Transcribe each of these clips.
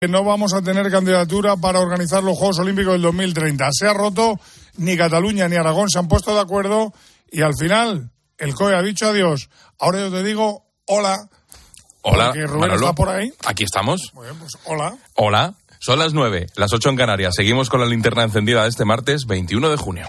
No vamos a tener candidatura para organizar los Juegos Olímpicos del 2030. Se ha roto, ni Cataluña ni Aragón se han puesto de acuerdo y al final el COE ha dicho adiós. Ahora yo te digo hola. Hola, porque Rubén Manolo, está por ahí. Aquí estamos. Muy bien, pues hola. Hola, son las 9, las 8 en Canarias. Seguimos con la linterna encendida de este martes 21 de junio.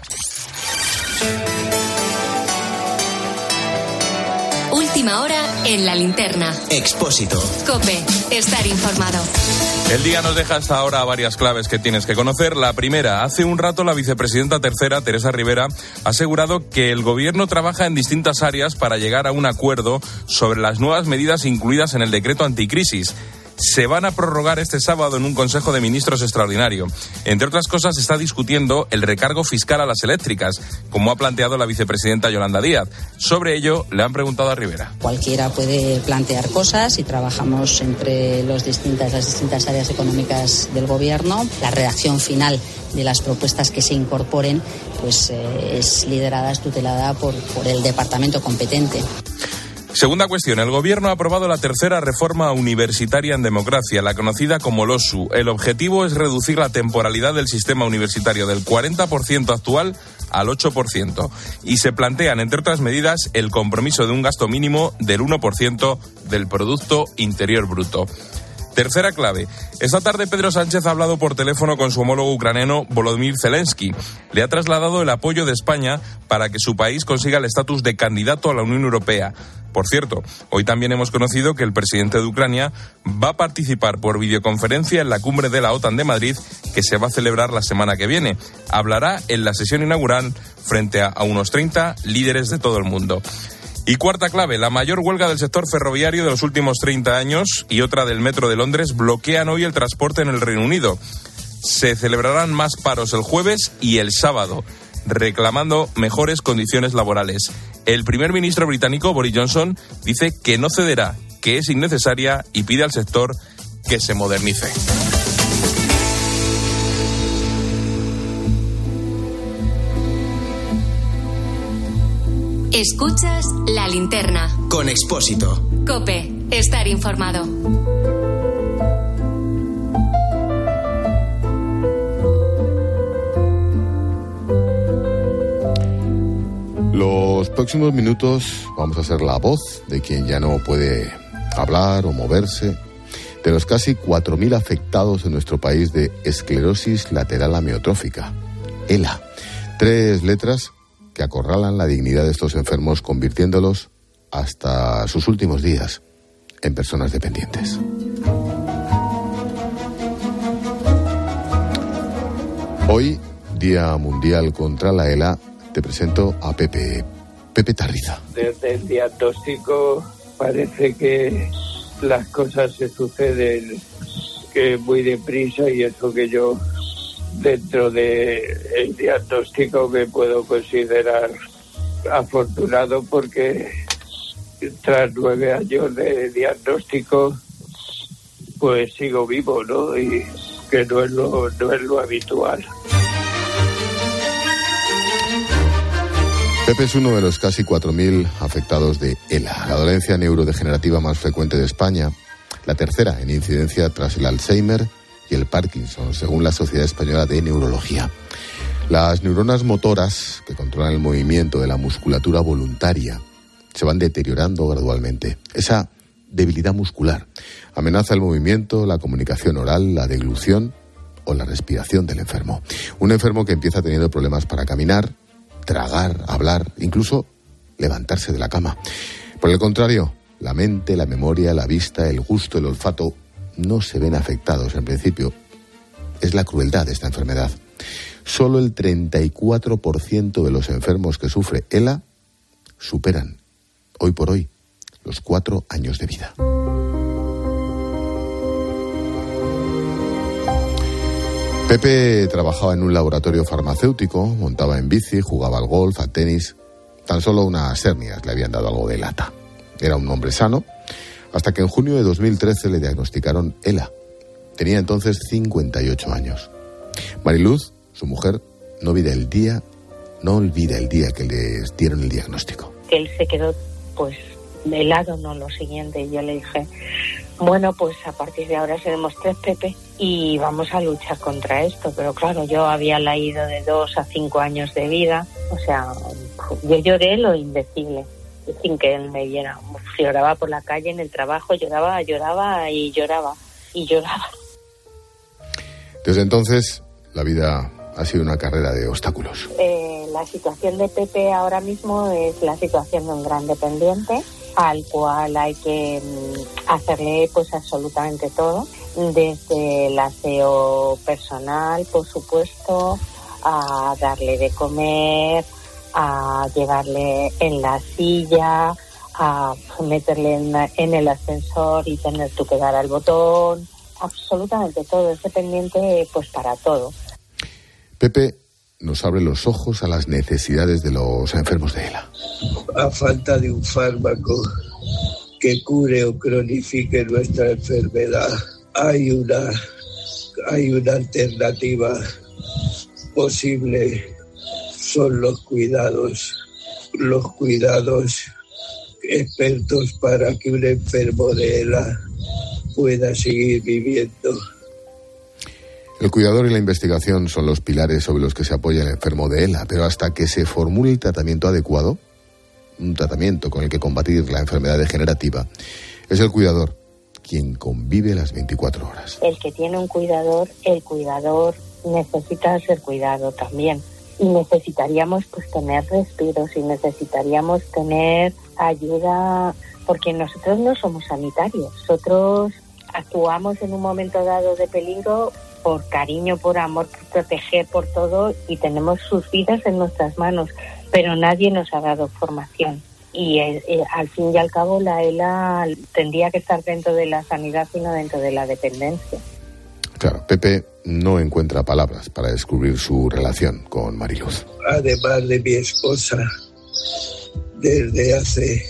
Última hora en la linterna. Expósito. COPE. Estar informado. El día nos deja hasta ahora varias claves que tienes que conocer. La primera, hace un rato la vicepresidenta tercera, Teresa Rivera, ha asegurado que el gobierno trabaja en distintas áreas para llegar a un acuerdo sobre las nuevas medidas incluidas en el decreto anticrisis. Se van a prorrogar este sábado en un Consejo de Ministros extraordinario. Entre otras cosas, se está discutiendo el recargo fiscal a las eléctricas, como ha planteado la vicepresidenta Yolanda Díaz. Sobre ello, le han preguntado a Rivera. Cualquiera puede plantear cosas y trabajamos entre las distintas áreas económicas del Gobierno. La redacción final de las propuestas que se incorporen pues es liderada, es tutelada por el departamento competente. Segunda cuestión, el Gobierno ha aprobado la tercera reforma universitaria en democracia, la conocida como LOSU. El objetivo es reducir la temporalidad del sistema universitario del 40% actual al 8% y se plantean, entre otras medidas, el compromiso de un gasto mínimo del 1% del Producto Interior Bruto. Tercera clave. Esta tarde Pedro Sánchez ha hablado por teléfono con su homólogo ucraniano Volodymyr Zelensky. Le ha trasladado el apoyo de España para que su país consiga el estatus de candidato a la Unión Europea. Por cierto, hoy también hemos conocido que el presidente de Ucrania va a participar por videoconferencia en la cumbre de la OTAN de Madrid, que se va a celebrar la semana que viene. Hablará en la sesión inaugural frente a unos 30 líderes de todo el mundo. Y cuarta clave, la mayor huelga del sector ferroviario de los últimos 30 años y otra del Metro de Londres bloquean hoy el transporte en el Reino Unido. Se celebrarán más paros el jueves y el sábado, reclamando mejores condiciones laborales. El primer ministro británico, Boris Johnson, dice que no cederá, que es innecesaria y pide al sector que se modernice. Escuchas la linterna. Con Expósito. COPE. Estar informado. Los próximos minutos vamos a ser la voz de quien ya no puede hablar o moverse, de los casi 4.000 afectados en nuestro país de esclerosis lateral amiotrófica, ELA. 3 letras que acorralan la dignidad de estos enfermos, convirtiéndolos hasta sus últimos días en personas dependientes. Hoy, Día Mundial contra la ELA, te presento a Pepe Tarriza. Desde el diagnóstico parece que las cosas se suceden que muy deprisa y eso que yo dentro del diagnóstico me puedo considerar afortunado porque tras 9 años de diagnóstico pues sigo vivo, ¿no? Y que no es lo habitual. Pepe es uno de los casi 4.000 afectados de ELA, la dolencia neurodegenerativa más frecuente de España, la tercera en incidencia tras el Alzheimer y el Parkinson, según la Sociedad Española de Neurología. Las neuronas motoras, que controlan el movimiento de la musculatura voluntaria, se van deteriorando gradualmente. Esa debilidad muscular amenaza el movimiento, la comunicación oral, la deglución o la respiración del enfermo. Un enfermo que empieza teniendo problemas para caminar, tragar, hablar, incluso levantarse de la cama. Por el contrario, la mente, la memoria, la vista, el gusto, el olfato no se ven afectados en principio. Es la crueldad de esta enfermedad. Solo el 34% de los enfermos que sufre ELA superan, hoy por hoy, los 4 años de vida. Pepe trabajaba en un laboratorio farmacéutico, montaba en bici, jugaba al golf, al tenis. Tan solo unas hernias le habían dado algo de lata. Era un hombre sano, hasta que en junio de 2013 le diagnosticaron ELA. Tenía entonces 58 años. Mariluz, su mujer, no olvida el día que les dieron el diagnóstico. Él se quedó pues helado, no, lo siguiente. Y yo le dije, bueno, pues a partir de ahora seremos 3, Pepe, y vamos a luchar contra esto. Pero claro, yo había leído de 2 a 5 años de vida, o sea, yo lloré lo indecible, sin que él me viera. Lloraba por la calle, en el trabajo, lloraba. Desde entonces, la vida ha sido una carrera de obstáculos. La situación de Pepe ahora mismo es la situación de un gran dependiente, al cual hay que hacerle pues absolutamente todo, desde el aseo personal, por supuesto, a darle de comer, a llevarle en la silla, a meterle en el ascensor y tener tú que dar al botón, absolutamente todo, es dependiente pues para todo. Pepe nos abre los ojos a las necesidades de los enfermos de ELA. A falta de un fármaco que cure o cronifique nuestra enfermedad, hay una alternativa posible, son los cuidados expertos para que un enfermo de ELA pueda seguir viviendo. El cuidador y la investigación son los pilares sobre los que se apoya el enfermo de ELA, pero hasta que se formule el tratamiento adecuado, un tratamiento con el que combatir la enfermedad degenerativa, es el cuidador quien convive las 24 horas. El que tiene un cuidador, el cuidador necesita ser cuidado también. Y necesitaríamos pues tener respiros y necesitaríamos tener ayuda, porque nosotros no somos sanitarios. Nosotros actuamos en un momento dado de peligro por cariño, por amor, por proteger, por todo, y tenemos sus vidas en nuestras manos, pero nadie nos ha dado formación. Y al fin y al cabo la ELA tendría que estar dentro de la sanidad y no dentro de la dependencia. Claro, Pepe no encuentra palabras para descubrir su relación con Mariluz. Además de mi esposa, desde hace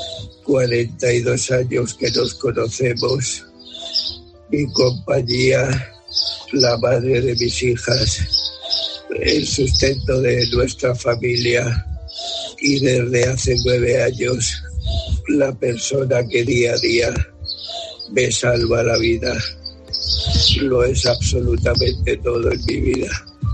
42 años que nos conocemos, mi compañía, la madre de mis hijas, el sustento de nuestra familia y desde hace 9 años la persona que día a día me salva la vida. Lo es absolutamente todo en mi vida.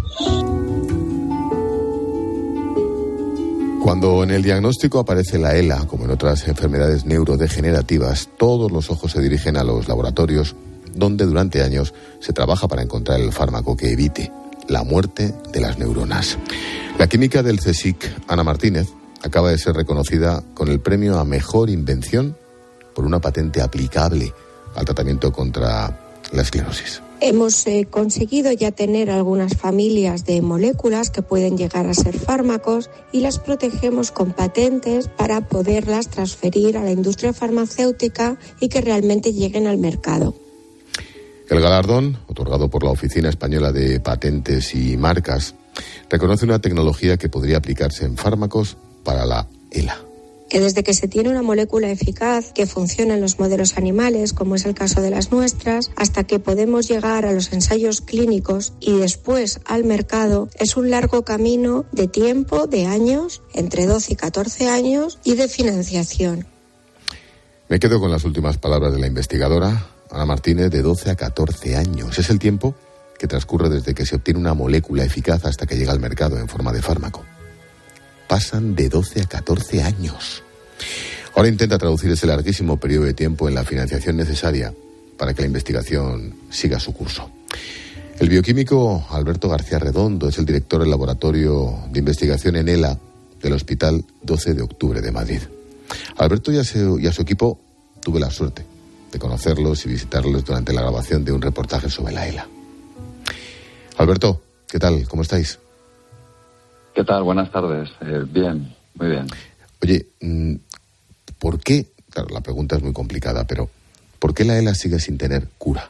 Cuando en el diagnóstico aparece la ELA, como en otras enfermedades neurodegenerativas, todos los ojos se dirigen a los laboratorios donde durante años se trabaja para encontrar el fármaco que evite la muerte de las neuronas. La química del CSIC, Ana Martínez, acaba de ser reconocida con el premio a Mejor Invención por una patente aplicable al tratamiento contra la esclerosis. Hemos conseguido ya tener algunas familias de moléculas que pueden llegar a ser fármacos y las protegemos con patentes para poderlas transferir a la industria farmacéutica y que realmente lleguen al mercado. El galardón, otorgado por la Oficina Española de Patentes y Marcas, reconoce una tecnología que podría aplicarse en fármacos para la ELA. Que desde que se tiene una molécula eficaz que funciona en los modelos animales, como es el caso de las nuestras, hasta que podemos llegar a los ensayos clínicos y después al mercado, es un largo camino de tiempo, de años, entre 12 y 14 años, y de financiación. Me quedo con las últimas palabras de la investigadora, Ana Martínez, de 12 a 14 años. Es el tiempo que transcurre desde que se obtiene una molécula eficaz hasta que llega al mercado en forma de fármaco. Pasan de 12 a 14 años. Ahora intenta traducir ese larguísimo periodo de tiempo en la financiación necesaria para que la investigación siga su curso. El bioquímico Alberto García Redondo es el director del Laboratorio de Investigación en ELA del Hospital 12 de Octubre de Madrid. Alberto y a su equipo tuve la suerte de conocerlos y visitarlos durante la grabación de un reportaje sobre la ELA. Alberto, ¿qué tal? ¿Cómo estáis? ¿Qué tal? Buenas tardes. Bien, muy bien. Oye, ¿por qué? Claro, la pregunta es muy complicada, pero ¿por qué la ELA sigue sin tener cura?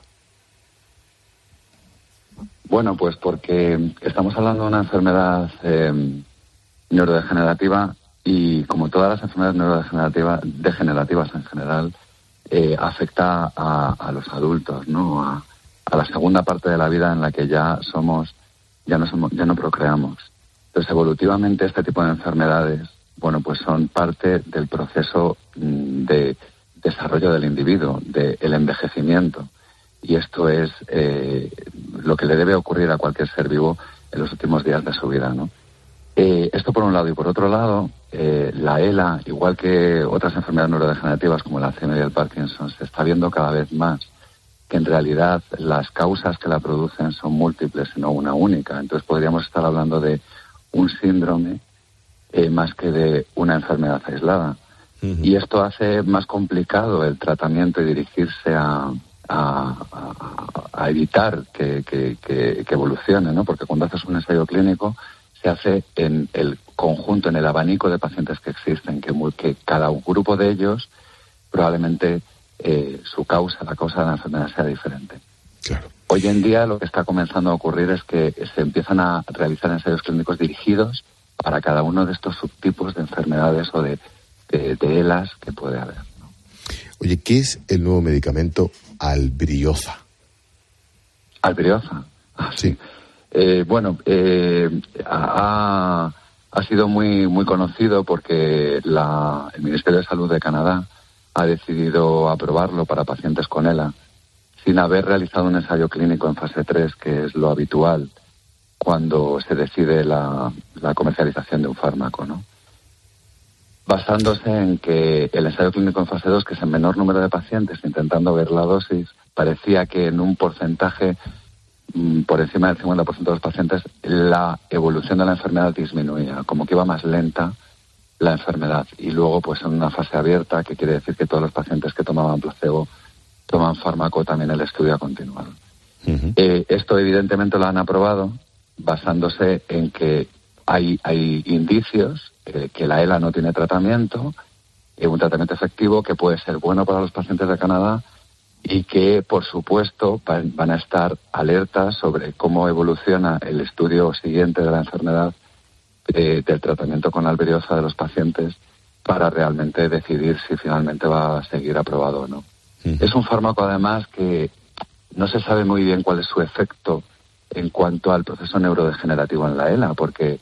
Bueno, pues porque estamos hablando de una enfermedad neurodegenerativa y como todas las enfermedades degenerativas en general, afecta a los adultos, ¿no? A la segunda parte de la vida en la que ya no procreamos. Entonces, evolutivamente, este tipo de enfermedades bueno, pues son parte del proceso de desarrollo del individuo, del envejecimiento. Y esto es lo que le debe ocurrir a cualquier ser vivo en los últimos días de su vida, ¿no? Esto por un lado. Y por otro lado, la ELA, igual que otras enfermedades neurodegenerativas como el Alzheimer y el Parkinson, se está viendo cada vez más que en realidad las causas que la producen son múltiples y no una única. Entonces podríamos estar hablando de un síndrome más que de una enfermedad aislada. Y esto hace más complicado el tratamiento y dirigirse a evitar que evolucione, ¿no? Porque cuando haces un ensayo clínico se hace en el conjunto, en el abanico de pacientes que existen, que cada grupo de ellos probablemente la causa de la enfermedad sea diferente. Claro. Hoy en día lo que está comenzando a ocurrir es que se empiezan a realizar ensayos clínicos dirigidos para cada uno de estos subtipos de enfermedades o de ELAs que puede haber, ¿no? Oye, ¿qué es el nuevo medicamento Albrioza? ¿Albrioza? Sí. Ha sido muy conocido porque el Ministerio de Salud de Canadá ha decidido aprobarlo para pacientes con ELA sin haber realizado un ensayo clínico en fase 3, que es lo habitual cuando se decide la comercialización de un fármaco, ¿no? Basándose en que el ensayo clínico en fase 2, que es el menor número de pacientes, intentando ver la dosis, parecía que en un porcentaje por encima del 50% de los pacientes la evolución de la enfermedad disminuía, como que iba más lenta la enfermedad. Y luego, pues en una fase abierta, que quiere decir que todos los pacientes que tomaban placebo toman fármaco, también el estudio ha continuado. Esto evidentemente lo han aprobado basándose en que hay indicios que la ELA no tiene tratamiento, un tratamiento efectivo que puede ser bueno para los pacientes de Canadá y que, por supuesto, van a estar alertas sobre cómo evoluciona el estudio siguiente de la enfermedad del tratamiento con albrioza de los pacientes para realmente decidir si finalmente va a seguir aprobado o no. Es un fármaco, además, que no se sabe muy bien cuál es su efecto en cuanto al proceso neurodegenerativo en la ELA, porque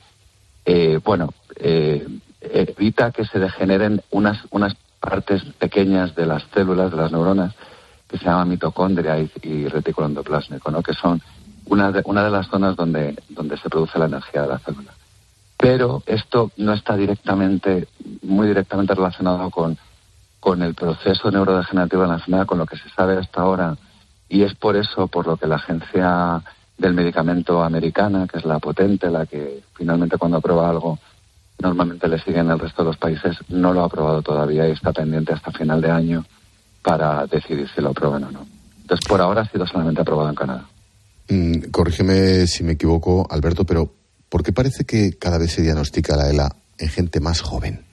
evita que se degeneren unas partes pequeñas de las células, de las neuronas, que se llama mitocondria y retículo endoplásmico, ¿no? Que son una de las zonas donde se produce la energía de la célula. Pero esto no está muy directamente relacionado con el proceso neurodegenerativo de la enfermedad, con lo que se sabe hasta ahora, y es por eso por lo que la Agencia del Medicamento americana, que es la potente, la que finalmente cuando aprueba algo normalmente le siguen el resto de los países, no lo ha aprobado todavía y está pendiente hasta final de año para decidir si lo aprueban o no. Entonces, por ahora ha sido solamente aprobado en Canadá. Corrígeme si me equivoco, Alberto, pero ¿por qué parece que cada vez se diagnostica la ELA en gente más joven?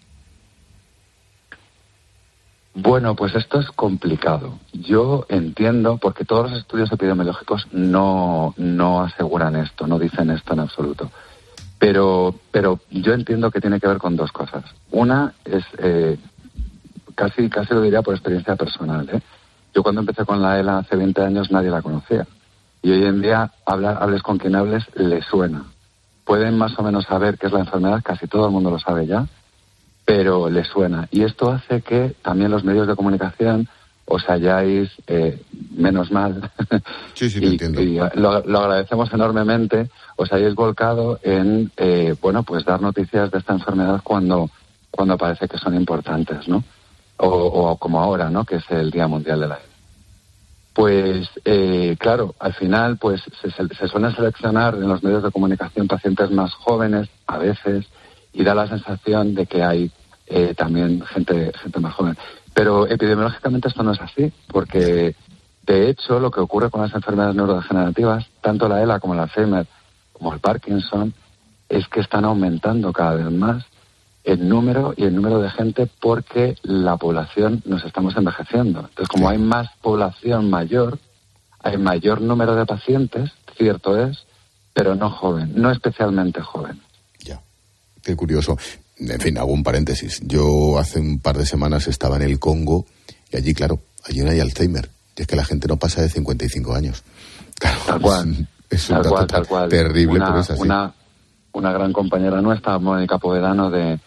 Bueno, pues esto es complicado. Yo entiendo, porque todos los estudios epidemiológicos no aseguran esto, no dicen esto en absoluto. Pero yo entiendo que tiene que ver con dos cosas. Una es, casi lo diría por experiencia personal, ¿eh? Yo cuando empecé con la ELA hace 20 años nadie la conocía. Y hoy en día, hables con quien hables, le suena. Pueden más o menos saber qué es la enfermedad, casi todo el mundo lo sabe ya, pero le suena. Y esto hace que también los medios de comunicación os hayáis, menos mal, sí, lo entiendo. Y lo agradecemos enormemente, os hayáis volcado en, pues dar noticias de esta enfermedad cuando parece que son importantes, ¿no? O como ahora, ¿no? Que es el Día Mundial de la ELA. Pues, claro, al final, pues se suelen seleccionar en los medios de comunicación pacientes más jóvenes, a veces, y da la sensación de que hay también gente más joven. Pero epidemiológicamente esto no es así, porque de hecho lo que ocurre con las enfermedades neurodegenerativas, tanto la ELA como el Alzheimer, como el Parkinson, es que están aumentando cada vez más el número de gente porque la población nos estamos envejeciendo. Entonces, como hay más población mayor, hay mayor número de pacientes, cierto es, pero no joven, no especialmente joven. Ya, qué curioso. En fin, hago un paréntesis. Yo hace un par de semanas estaba en el Congo y allí, claro, allí no hay Alzheimer. Y es que la gente no pasa de 55 años. Claro, tal cual. Es un dato terrible, pero es así. Una gran compañera nuestra, Mónica Povedano, es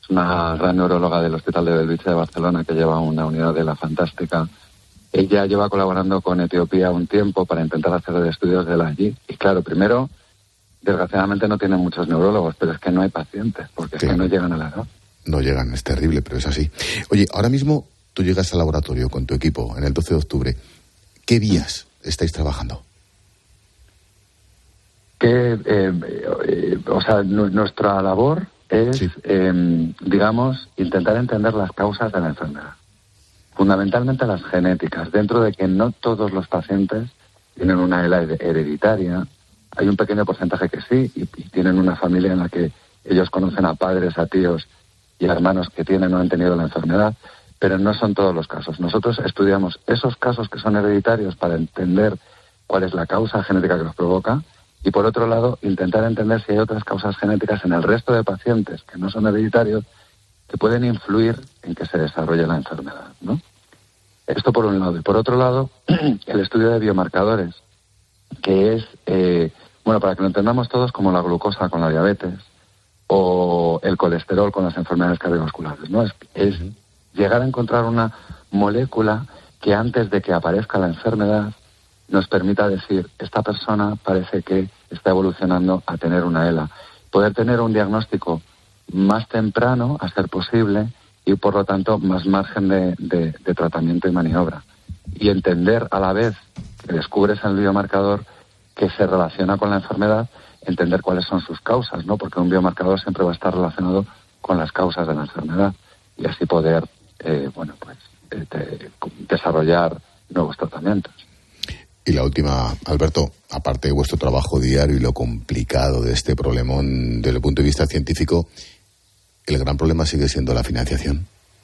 una gran neuróloga del Hospital de Bellvitge de Barcelona que lleva una unidad de ELA fantástica. Ella lleva colaborando con Etiopía un tiempo para intentar hacer estudios de ELA allí. Y claro, primero, desgraciadamente no tienen muchos neurólogos, pero es que no hay pacientes, porque es que no llegan a la edad. No llegan, es terrible, pero es así. Oye, ahora mismo tú llegas al laboratorio con tu equipo en el 12 de octubre. ¿Qué vías estáis trabajando? Nuestra labor es, digamos, intentar entender las causas de la enfermedad. Fundamentalmente las genéticas, dentro de que no todos los pacientes tienen una ELA hereditaria. Hay un pequeño porcentaje que sí, y tienen una familia en la que ellos conocen a padres, a tíos y a hermanos que tienen o han tenido la enfermedad, pero no son todos los casos. Nosotros estudiamos esos casos que son hereditarios para entender cuál es la causa genética que los provoca, y por otro lado, intentar entender si hay otras causas genéticas en el resto de pacientes que no son hereditarios que pueden influir en que se desarrolle la enfermedad, ¿no? Esto por un lado. Y por otro lado, el estudio de biomarcadores, que es, para que lo entendamos todos, como la glucosa con la diabetes o el colesterol con las enfermedades cardiovasculares, ¿no? Es llegar a encontrar una molécula que antes de que aparezca la enfermedad nos permita decir, esta persona parece que está evolucionando a tener una ELA. Poder tener un diagnóstico más temprano, a ser posible, y por lo tanto más margen de tratamiento y maniobra. Y entender a la vez que descubres el biomarcador que se relaciona con la enfermedad, entender cuáles son sus causas, ¿no? Porque un biomarcador siempre va a estar relacionado con las causas de la enfermedad y así poder, desarrollar nuevos tratamientos. Y la última, Alberto, aparte de vuestro trabajo diario y lo complicado de este problemón desde el punto de vista científico, ¿el gran problema sigue siendo la financiación?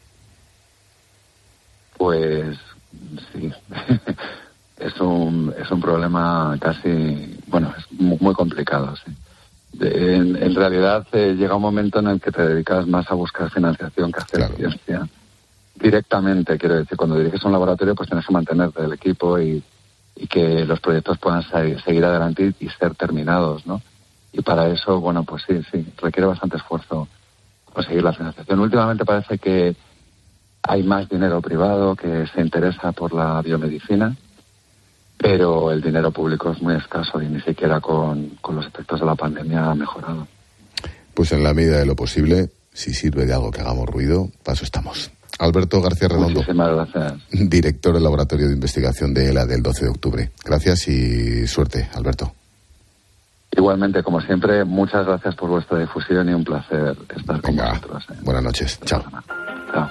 Pues sí, es un problema casi, es muy complicado, sí. En realidad llega un momento en el que te dedicas más a buscar financiación que a hacer ciencia. Directamente, quiero decir, cuando diriges un laboratorio pues tienes que mantenerte el equipo y que los proyectos puedan seguir adelante y ser terminados, ¿no? Y para eso, pues sí, requiere bastante esfuerzo conseguir la financiación. Últimamente parece que hay más dinero privado que se interesa por la biomedicina, pero el dinero público es muy escaso y ni siquiera con los efectos de la pandemia ha mejorado. Pues en la medida de lo posible, si sirve de algo que hagamos ruido, paso estamos. Alberto García Redondo, muchísimas gracias. Director del Laboratorio de Investigación de ELA del 12 de octubre. Gracias y suerte, Alberto. Igualmente, como siempre, muchas gracias por vuestra difusión y un placer estar con vosotros. Buenas noches. Chao. Chao.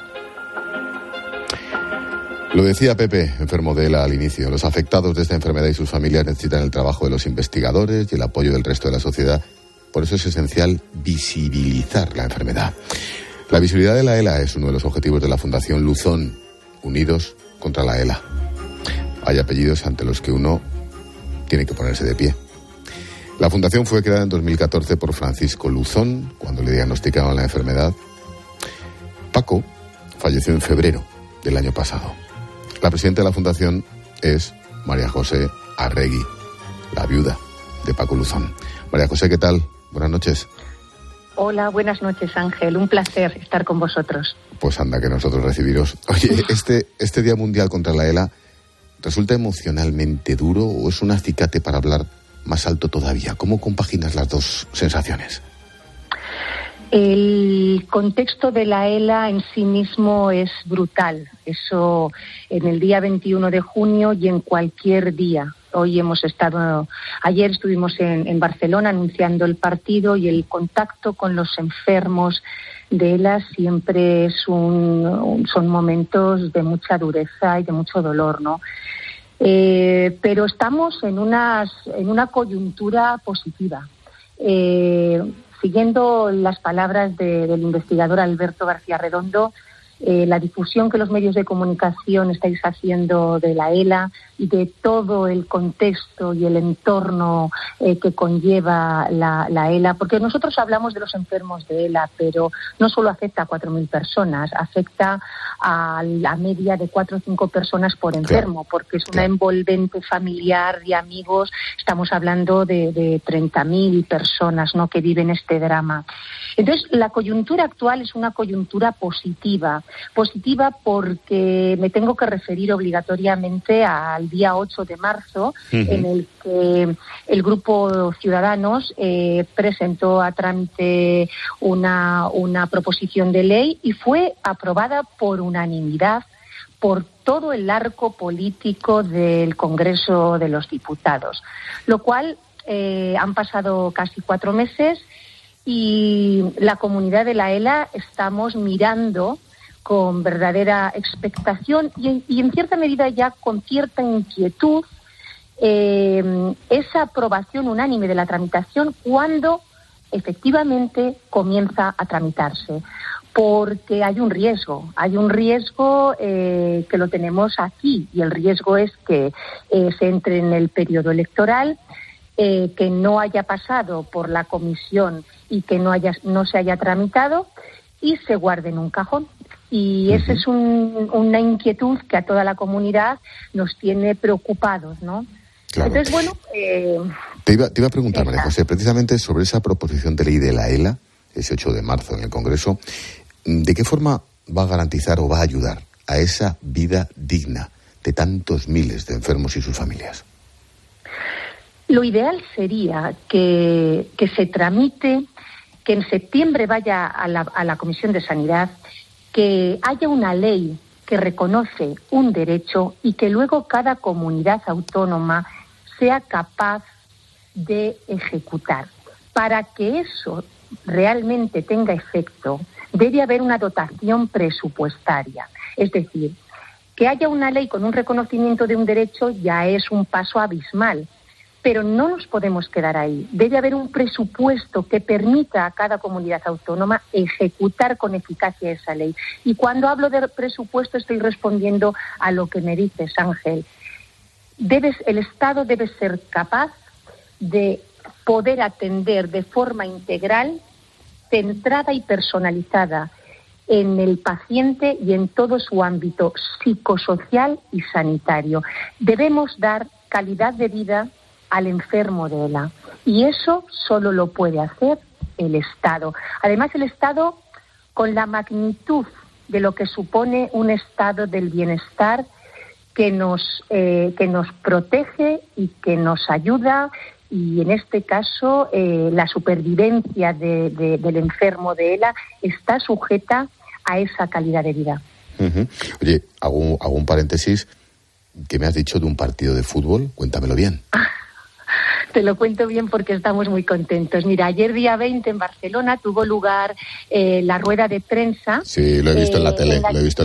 Lo decía Pepe, enfermo de ELA al inicio. Los afectados de esta enfermedad y sus familias necesitan el trabajo de los investigadores y el apoyo del resto de la sociedad. Por eso es esencial visibilizar la enfermedad. La visibilidad de la ELA es uno de los objetivos de la Fundación Luzón, Unidos contra la ELA. Hay apellidos ante los que uno tiene que ponerse de pie. La fundación fue creada en 2014 por Francisco Luzón, cuando le diagnosticaban la enfermedad. Paco falleció en febrero del año pasado. La presidenta de la fundación es María José Arregui, la viuda de Paco Luzón. María José, ¿qué tal? Buenas noches. Hola, buenas noches, Ángel. Un placer estar con vosotros. Pues anda, que nosotros recibiros. Oye, este Día Mundial contra la ELA, ¿resulta emocionalmente duro o es un acicate para hablar más alto todavía? ¿Cómo compaginas las dos sensaciones? El contexto de la ELA en sí mismo es brutal. Eso en el día 21 de junio y en cualquier día. Ayer estuvimos en Barcelona anunciando el partido y el contacto con los enfermos de ELA siempre son momentos de mucha dureza y de mucho dolor, ¿no? Pero estamos en una coyuntura positiva. Siguiendo las palabras del investigador Alberto García Redondo, la difusión que los medios de comunicación estáis haciendo de la ELA y de todo el contexto y el entorno que conlleva la ELA, porque nosotros hablamos de los enfermos de ELA, pero no solo afecta a 4.000 personas, afecta a la media de 4 o 5 personas por enfermo, porque es una envolvente familiar y amigos. Estamos hablando de 30.000 personas, ¿no?, que viven este drama. Entonces, la coyuntura actual es una coyuntura positiva porque me tengo que referir obligatoriamente al día 8 de marzo, en el que el Grupo Ciudadanos presentó a trámite una proposición de ley y fue aprobada por unanimidad por todo el arco político del Congreso de los Diputados, lo cual han pasado casi 4 meses y la comunidad de la ELA estamos mirando con verdadera expectación y en cierta medida ya con cierta inquietud esa aprobación unánime de la tramitación cuando efectivamente comienza a tramitarse. Porque hay un riesgo que lo tenemos aquí y el riesgo es que se entre en el periodo electoral, que no haya pasado por la comisión y que no se haya tramitado y se guarde en un cajón. Y esa es una inquietud que a toda la comunidad nos tiene preocupados, ¿no? Claro. Entonces, bueno... Te iba a preguntar, María José, precisamente sobre esa proposición de ley de la ELA, ese 8 de marzo en el Congreso, ¿de qué forma va a garantizar o va a ayudar a esa vida digna de tantos miles de enfermos y sus familias? Lo ideal sería que se tramite, que en septiembre vaya a la Comisión de Sanidad, que haya una ley que reconoce un derecho y que luego cada comunidad autónoma sea capaz de ejecutar. Para que eso realmente tenga efecto, debe haber una dotación presupuestaria. Es decir, que haya una ley con un reconocimiento de un derecho ya es un paso abismal, pero no nos podemos quedar ahí. Debe haber un presupuesto que permita a cada comunidad autónoma ejecutar con eficacia esa ley. Y cuando hablo de presupuesto estoy respondiendo a lo que me dices, Ángel. El Estado debe ser capaz de poder atender de forma integral, centrada y personalizada en el paciente y en todo su ámbito psicosocial y sanitario. Debemos dar calidad de vida al enfermo de ELA y eso solo lo puede hacer el Estado. Además, el Estado, con la magnitud de lo que supone un estado del bienestar que nos protege y que nos ayuda, y en este caso la supervivencia del enfermo de ELA está sujeta a esa calidad de vida. Oye, hago un paréntesis. ¿Qué me has dicho de un partido de fútbol? Cuéntamelo bien. Te lo cuento bien porque estamos muy contentos. Mira, ayer día 20 en Barcelona tuvo lugar la rueda de prensa. Sí, lo he visto en la tele,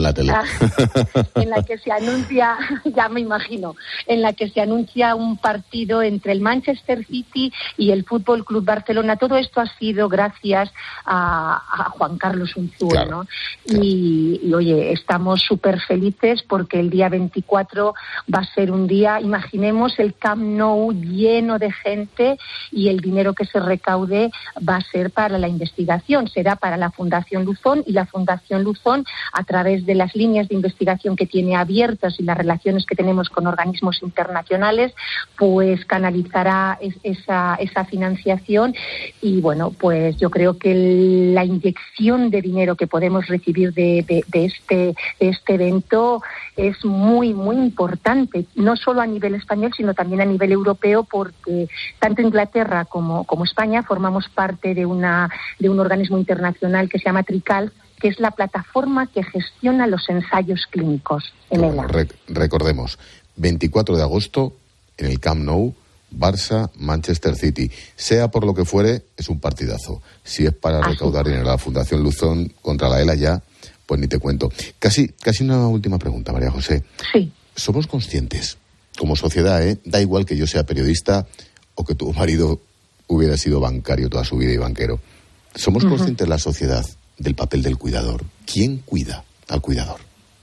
en la que se anuncia, ya me imagino, en la que se anuncia un partido entre el Manchester City y el Fútbol Club Barcelona. Todo esto ha sido gracias a Juan Carlos Unzué, claro, ¿no? Claro. Y oye, estamos súper felices porque el día 24 va a ser un día, imaginemos el Camp Nou lleno de gente y el dinero que se recaude va a ser para la investigación, será para la Fundación Luzón y la Fundación Luzón, a través de las líneas de investigación que tiene abiertas y las relaciones que tenemos con organismos internacionales, pues canalizará esa financiación y bueno, pues yo creo que la inyección de dinero que podemos recibir de este evento es muy, muy importante, no solo a nivel español, sino también a nivel europeo, porque tanto Inglaterra como España formamos parte de un organismo internacional que se llama TRICAL, que es la plataforma que gestiona los ensayos clínicos en ELA. Recordemos, 24 de agosto en el Camp Nou, Barça, Manchester City. Sea por lo que fuere, es un partidazo. Si es para recaudar dinero a la Fundación Luzón contra la ELA ya, pues ni te cuento. Casi una última pregunta, María José. Sí. ¿Somos conscientes, como sociedad, da igual que yo sea periodista o que tu marido hubiera sido bancario toda su vida y banquero, somos conscientes la sociedad del papel del cuidador? ¿Quién cuida al cuidador?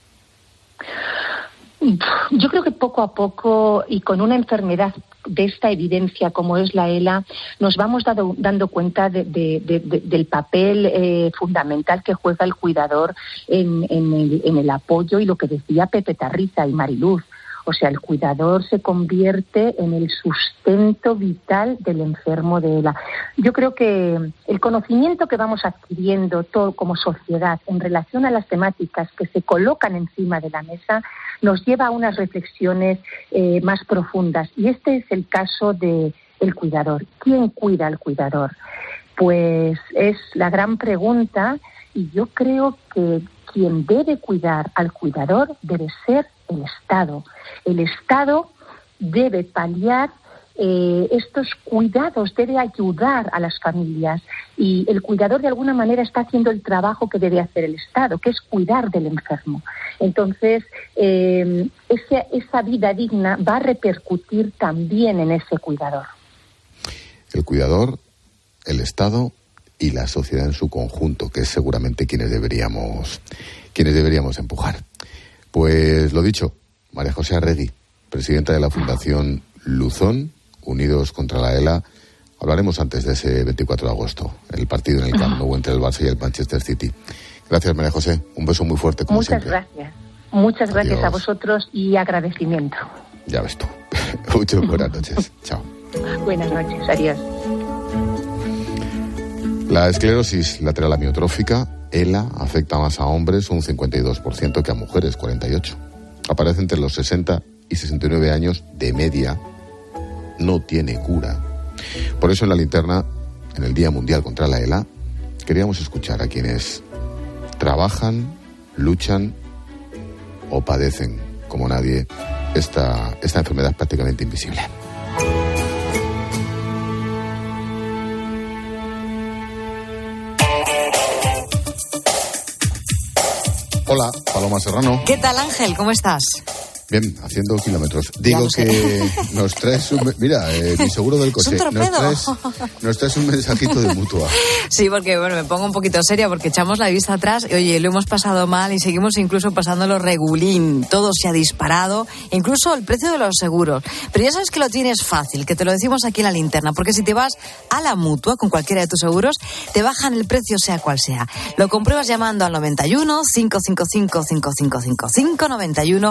Yo creo que poco a poco y con una enfermedad de esta evidencia como es la ELA, nos vamos dando cuenta del papel fundamental que juega el cuidador en el apoyo y lo que decía Pepe Tarriza y Mariluz. O sea, el cuidador se convierte en el sustento vital del enfermo de ELA. Yo creo que el conocimiento que vamos adquiriendo todo como sociedad en relación a las temáticas que se colocan encima de la mesa nos lleva a unas reflexiones más profundas. Y este es el caso del cuidador. ¿Quién cuida al cuidador? Pues es la gran pregunta, y yo creo que quien debe cuidar al cuidador debe ser el Estado. El Estado debe paliar estos cuidados, debe ayudar a las familias, y el cuidador de alguna manera está haciendo el trabajo que debe hacer el Estado, que es cuidar del enfermo. Entonces, esa vida digna va a repercutir también en ese cuidador. El cuidador, el Estado y la sociedad en su conjunto, que es seguramente quienes deberíamos empujar. Pues lo dicho, María José Arregui, presidenta de la Fundación Luzón, Unidos contra la ELA. Hablaremos antes de ese 24 de agosto, el partido en el Camp Nou entre el Barça y el Manchester City. Gracias, María José. Un beso muy fuerte, como siempre. Muchas gracias a vosotros y agradecimiento. Ya ves tú. Muchas buenas noches. Chao. Buenas noches. Adiós. La esclerosis lateral amiotrófica, ELA, afecta más a hombres un 52% que a mujeres, 48%. Aparece entre los 60 y 69 años de media. No tiene cura. Por eso en la linterna, en el Día Mundial contra la ELA, queríamos escuchar a quienes trabajan, luchan o padecen, como nadie, esta enfermedad prácticamente invisible. Hola, Paloma Serrano. ¿Qué tal, Ángel? ¿Cómo estás? Bien, haciendo kilómetros. Digo que nos traes mi seguro del coche. Nos traes un mensajito de Mutua. Sí, porque me pongo un poquito seria porque echamos la vista atrás y oye, lo hemos pasado mal y seguimos incluso pasándolo regulín. Todo se ha disparado, incluso el precio de los seguros. Pero ya sabes que lo tienes fácil, que te lo decimos aquí en la linterna, porque si te vas a la Mutua con cualquiera de tus seguros, te bajan el precio sea cual sea. Lo compruebas llamando al 91 555 5555 91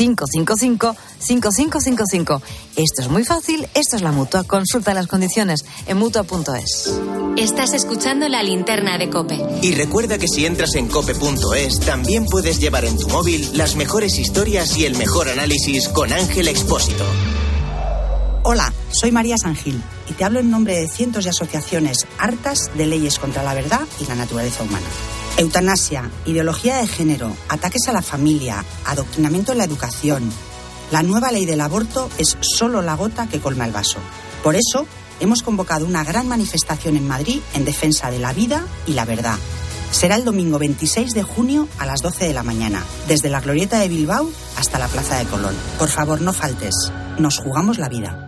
555-5555. Esto es muy fácil, esto es la Mutua. Consulta las condiciones en Mutua.es. Estás escuchando La Linterna de COPE. Y recuerda que si entras en COPE.es, también puedes llevar en tu móvil las mejores historias y el mejor análisis con Ángel Expósito. Hola, soy María Sangil y te hablo en nombre de cientos de asociaciones hartas de leyes contra la verdad y la naturaleza humana. Eutanasia, ideología de género, ataques a la familia, adoctrinamiento en la educación. La nueva ley del aborto es solo la gota que colma el vaso. Por eso, hemos convocado una gran manifestación en Madrid en defensa de la vida y la verdad. Será el domingo 26 de junio a las 12 de la mañana, desde la Glorieta de Bilbao hasta la Plaza de Colón. Por favor, no faltes. Nos jugamos la vida.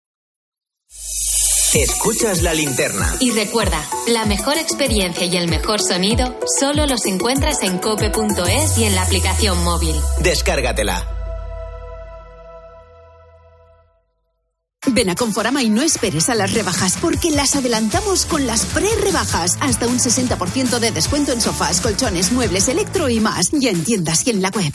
Escuchas La Linterna. Y recuerda, la mejor experiencia y el mejor sonido solo los encuentras en cope.es y en la aplicación móvil. Descárgatela. Ven a Conforama y no esperes a las rebajas, porque las adelantamos con las pre-rebajas. Hasta un 60% de descuento en sofás, colchones, muebles, electro y más. Ya en tiendas y en la web.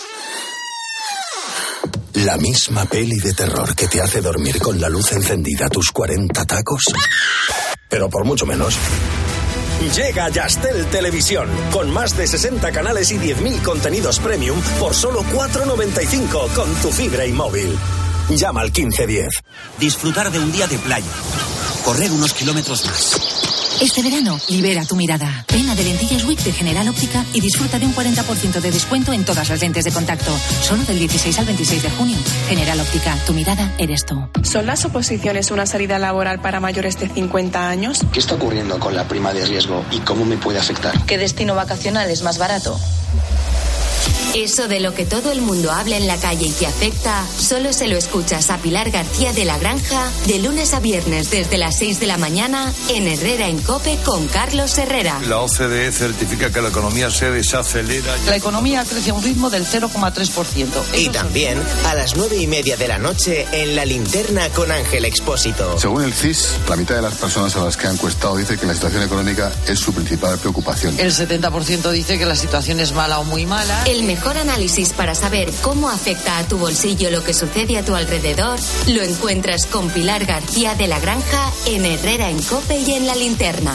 La misma peli de terror que te hace dormir con la luz encendida tus 40 tacos. Pero por mucho menos. Llega Yastel Televisión, con más de 60 canales y 10.000 contenidos premium por solo 4,95 con tu fibra y móvil. Llama al 1510. Disfrutar de un día de playa. Correr unos kilómetros más. Este verano, libera tu mirada. Ven a The Lentillas Week de General Óptica y disfruta de un 40% de descuento en todas las lentes de contacto. Solo del 16 al 26 de junio. General Óptica, tu mirada eres tú. ¿Son las oposiciones una salida laboral para mayores de 50 años? ¿Qué está ocurriendo con la prima de riesgo y cómo me puede afectar? ¿Qué destino vacacional es más barato? Eso de lo que todo el mundo habla en la calle y que afecta, solo se lo escuchas a Pilar García de la Granja de lunes a viernes desde las 6 de la mañana en Herrera en COPE con Carlos Herrera. La OCDE certifica que la economía se desacelera. La economía crece a un ritmo del 0,3%. Y también a las 9:30 de la noche en La Linterna con Ángel Expósito. Según el CIS, la mitad de las personas a las que han encuestado dice que la situación económica es su principal preocupación. El 70% dice que la situación es mala o muy mala. El mejor mejor análisis para saber cómo afecta a tu bolsillo lo que sucede a tu alrededor lo encuentras con Pilar García de la Granja en Herrera en COPE y en La Linterna.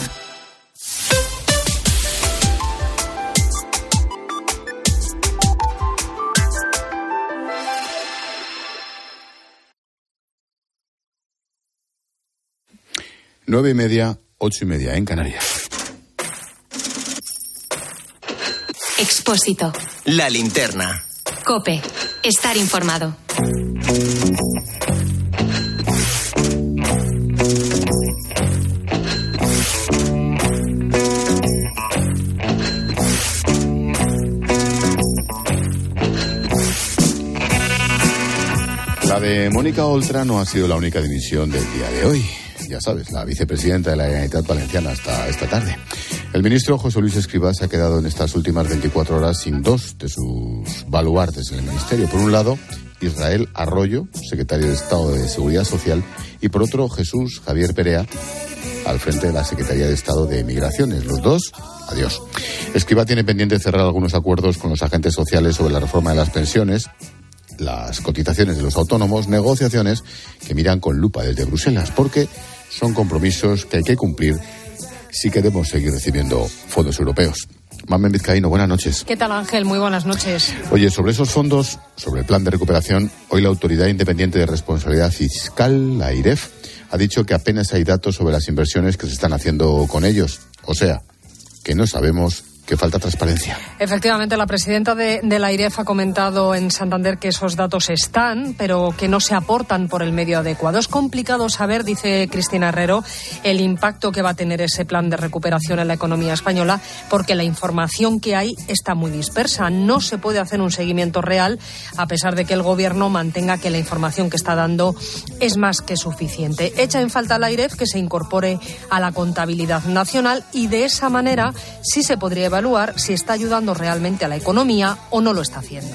Nueve y media, 8:30 en Canarias. Expósito. La Linterna. COPE. Estar informado. La de Mónica Oltra no ha sido la única dimisión del día de hoy. Ya sabes, la vicepresidenta de la Generalitat Valenciana hasta esta tarde. El ministro José Luis Escrivá se ha quedado en estas últimas 24 horas sin dos de sus baluartes en el ministerio. Por un lado, Israel Arroyo, secretario de Estado de Seguridad Social, y por otro, Jesús Javier Perea, al frente de la Secretaría de Estado de Migraciones. Los dos, adiós. Escrivá tiene pendiente cerrar algunos acuerdos con los agentes sociales sobre la reforma de las pensiones, las cotizaciones de los autónomos, negociaciones que miran con lupa desde Bruselas, porque son compromisos que hay que cumplir si queremos seguir recibiendo fondos europeos. Mamen Vizcaíno, buenas noches. ¿Qué tal, Ángel? Muy buenas noches. Oye, sobre esos fondos, sobre el plan de recuperación, hoy la Autoridad Independiente de Responsabilidad Fiscal, la AIREF, ha dicho que apenas hay datos sobre las inversiones que se están haciendo con ellos. O sea, que no sabemos, que falta transparencia. Efectivamente, la presidenta de la AIREF ha comentado en Santander que esos datos están, pero que no se aportan por el medio adecuado. Es complicado saber, dice Cristina Herrero, el impacto que va a tener ese plan de recuperación en la economía española, porque la información que hay está muy dispersa. No se puede hacer un seguimiento real, a pesar de que el Gobierno mantenga que la información que está dando es más que suficiente. Echa en falta la AIREF que se incorpore a la contabilidad nacional y de esa manera sí se podría evaluar si está ayudando realmente a la economía o no lo está haciendo.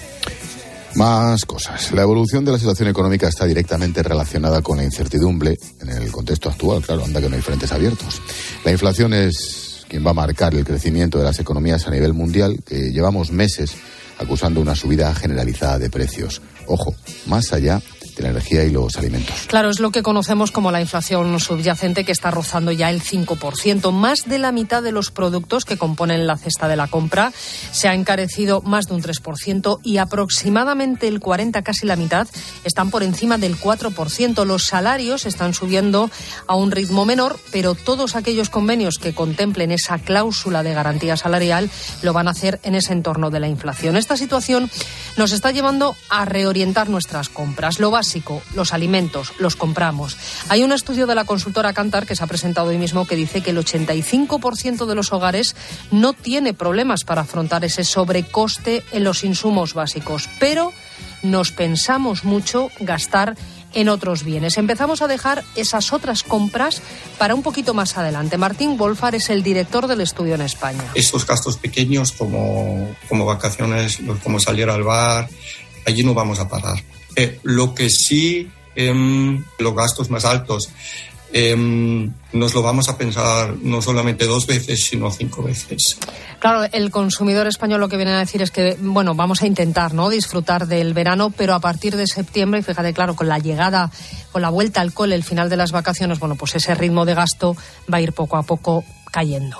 Más cosas. La evolución de la situación económica está directamente relacionada con la incertidumbre en el contexto actual. Claro, anda que no hay frentes abiertos. La inflación es quien va a marcar el crecimiento de las economías a nivel mundial, que llevamos meses acusando una subida generalizada de precios. Ojo, más allá de la energía y los alimentos. Claro, es lo que conocemos como la inflación subyacente, que está rozando ya el 5%. Más de la mitad de los productos que componen la cesta de la compra se ha encarecido más de un 3% y aproximadamente el 40%, casi la mitad, están por encima del 4%. Los salarios están subiendo a un ritmo menor, pero todos aquellos convenios que contemplen esa cláusula de garantía salarial lo van a hacer en ese entorno de la inflación. Esta situación nos está llevando a reorientar nuestras compras. Lo básico, los alimentos, los compramos. Hay un estudio de la consultora Kantar que se ha presentado hoy mismo que dice que el 85% de los hogares no tiene problemas para afrontar ese sobrecoste en los insumos básicos, pero nos pensamos mucho gastar en otros bienes. Empezamos a dejar esas otras compras para un poquito más adelante. Martín Wolfar es el director del estudio en España. Estos gastos pequeños como vacaciones, como salir al bar, allí no vamos a parar. Lo que sí, los gastos más altos, nos lo vamos a pensar no solamente 2 veces, sino 5 veces. Claro, el consumidor español lo que viene a decir es que, bueno, vamos a intentar, ¿no?, disfrutar del verano, pero a partir de septiembre, y fíjate, claro, con la llegada, con la vuelta al cole, el final de las vacaciones, bueno, pues ese ritmo de gasto va a ir poco a poco cayendo.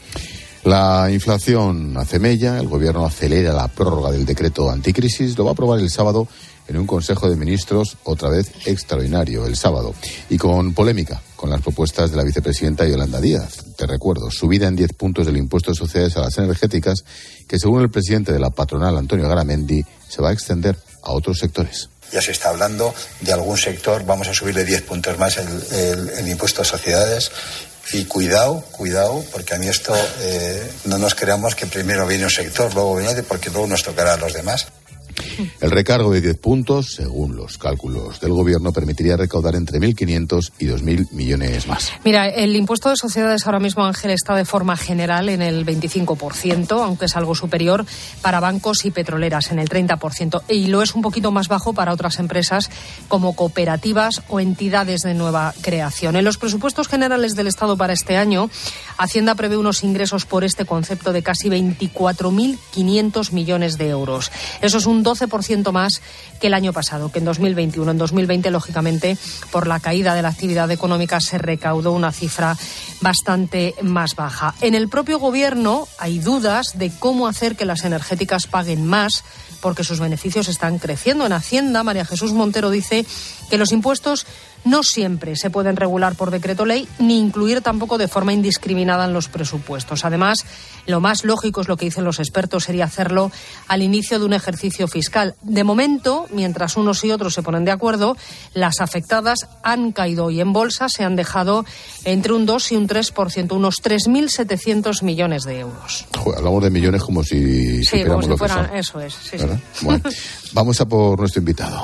La inflación hace mella, el Gobierno acelera la prórroga del decreto anticrisis, lo va a aprobar el sábado en un Consejo de Ministros, otra vez extraordinario, el sábado, y con polémica, con las propuestas de la vicepresidenta Yolanda Díaz. Te recuerdo, subida en 10 puntos del impuesto de sociedades a las energéticas, que según el presidente de la patronal, Antonio Garamendi, se va a extender a otros sectores. Ya se está hablando de algún sector, vamos a subirle 10 puntos más el impuesto a sociedades. Y cuidado, porque a mí esto no nos creamos que primero viene un sector, luego viene otro, porque luego nos tocará a los demás. El recargo de 10 puntos, según los cálculos del Gobierno, permitiría recaudar entre 1.500 y 2.000 millones más. Mira, el impuesto de sociedades ahora mismo, Ángel, está de forma general en el 25%, aunque es algo superior para bancos y petroleras, en el 30%. Y lo es un poquito más bajo para otras empresas como cooperativas o entidades de nueva creación. En los presupuestos generales del Estado para este año, Hacienda prevé unos ingresos por este concepto de casi 24.500 millones de euros. Eso es un 12% más que el año pasado, que en 2021. En 2020, lógicamente, por la caída de la actividad económica, se recaudó una cifra bastante más baja. En el propio Gobierno hay dudas de cómo hacer que las energéticas paguen más, porque sus beneficios están creciendo. En Hacienda, María Jesús Montero dice que los impuestos no siempre se pueden regular por decreto ley, ni incluir tampoco de forma indiscriminada en los presupuestos. Además, lo más lógico, es lo que dicen los expertos, sería hacerlo al inicio de un ejercicio fiscal. De momento, mientras unos y otros se ponen de acuerdo, las afectadas han caído hoy en bolsa, se han dejado entre un 2 y un 3%, unos 3.700 millones de euros. Joder, hablamos de millones como si como si lo fueran, que son. eso es. Sí, ¿verdad? Sí. Bueno, vamos a por nuestro invitado.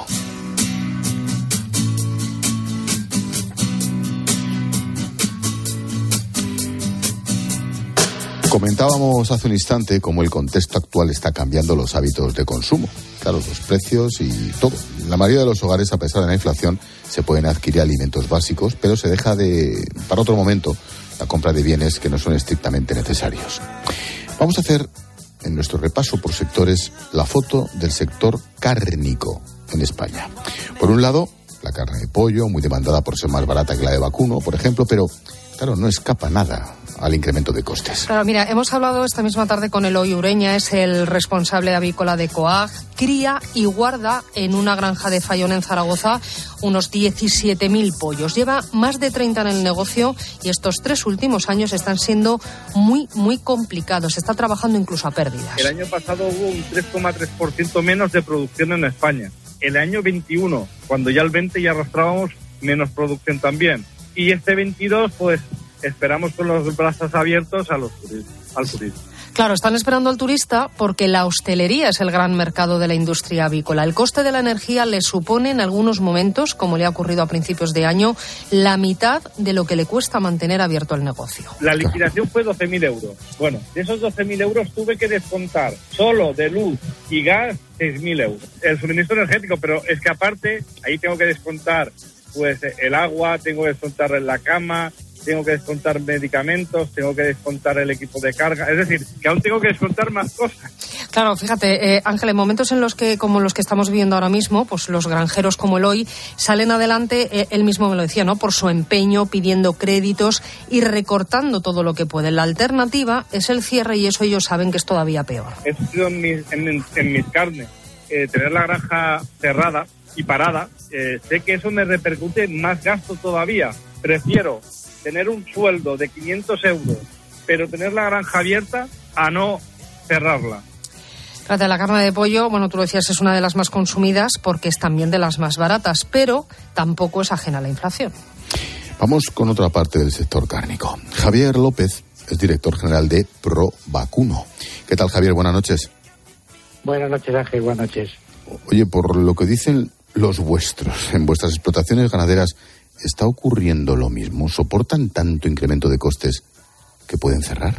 Comentábamos hace un instante cómo el contexto actual está cambiando los hábitos de consumo. Claro, los precios y todo. En la mayoría de los hogares, a pesar de la inflación, se pueden adquirir alimentos básicos, pero se deja para otro momento, la compra de bienes que no son estrictamente necesarios. Vamos a hacer, en nuestro repaso por sectores, la foto del sector cárnico en España. Por un lado, la carne de pollo, muy demandada por ser más barata que la de vacuno, por ejemplo, pero claro, no escapa nada al incremento de costes. Claro, mira, hemos hablado esta misma tarde con Eloy Ureña, es el responsable avícola de COAG, cría y guarda en una granja de Fallón, en Zaragoza, unos 17.000 pollos. Lleva más de 30 en el negocio y estos 3 últimos años están siendo muy, muy complicados. Está trabajando incluso a pérdidas. El año pasado hubo un 3,3% menos de producción en España. El año 21, cuando ya el 20 ya arrastrábamos menos producción también. Y este 22, pues esperamos con los brazos abiertos al turismo. Claro, están esperando al turista porque la hostelería es el gran mercado de la industria avícola. El coste de la energía le supone en algunos momentos, como le ha ocurrido a principios de año, la mitad de lo que le cuesta mantener abierto el negocio. La liquidación fue 12.000 euros. Bueno, de esos 12.000 euros tuve que descontar solo de luz y gas 6.000 euros. El suministro energético, pero es que aparte, ahí tengo que descontar pues el agua, tengo que descontar la cama, tengo que descontar medicamentos, tengo que descontar el equipo de carga, es decir, que aún tengo que descontar más cosas. Claro, fíjate, Ángel, en momentos en los que, como los que estamos viviendo ahora mismo, pues los granjeros como Eloy salen adelante, él mismo me lo decía, ¿no?, por su empeño, pidiendo créditos y recortando todo lo que pueden. La alternativa es el cierre y eso ellos saben que es todavía peor. He sido en mis carnes, tener la granja cerrada y parada, sé que eso me repercute en más gasto todavía. Prefiero tener un sueldo de 500 euros, pero tener la granja abierta a no cerrarla. Fíjate, la carne de pollo, bueno, tú lo decías, es una de las más consumidas porque es también de las más baratas, pero tampoco es ajena a la inflación. Vamos con otra parte del sector cárnico. Javier López es director general de ProVacuno. ¿Qué tal, Javier? Buenas noches. Buenas noches, Ángel. Buenas noches. Oye, por lo que dicen los vuestros, en vuestras explotaciones ganaderas, ¿está ocurriendo lo mismo? ¿Soportan tanto incremento de costes que pueden cerrar?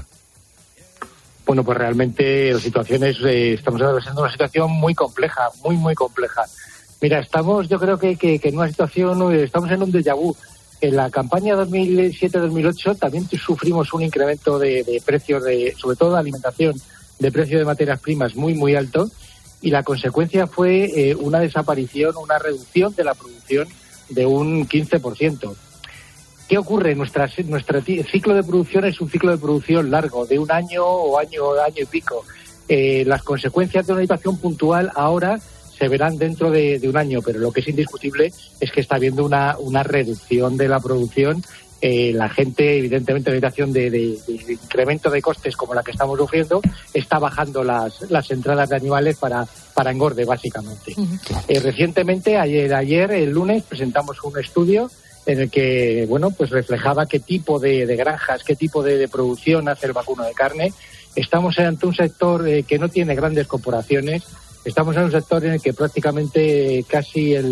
Bueno, pues realmente la situación es, estamos atravesando una situación muy compleja, muy compleja. Mira, yo creo que en una situación, estamos en un déjà vu. En la campaña 2007-2008 también sufrimos un incremento de precios, sobre todo de alimentación, de precio de materias primas muy alto, y la consecuencia fue una desaparición, una reducción de la producción de un 15%. ¿Qué ocurre? Nuestro ciclo de producción es un ciclo de producción largo, de un año o año y pico. Las consecuencias de una situación puntual ahora se verán dentro de un año, pero lo que es indiscutible es que está habiendo una reducción de la producción. La gente, evidentemente, en una situación de incremento de costes como la que estamos sufriendo, está bajando las entradas de animales para engorde, básicamente. Recientemente, ayer, el lunes, presentamos un estudio en el que, bueno, pues reflejaba qué tipo de granjas, qué tipo de producción hace el vacuno de carne. Estamos ante un sector que no tiene grandes corporaciones, Estamos en un sector en el que prácticamente casi el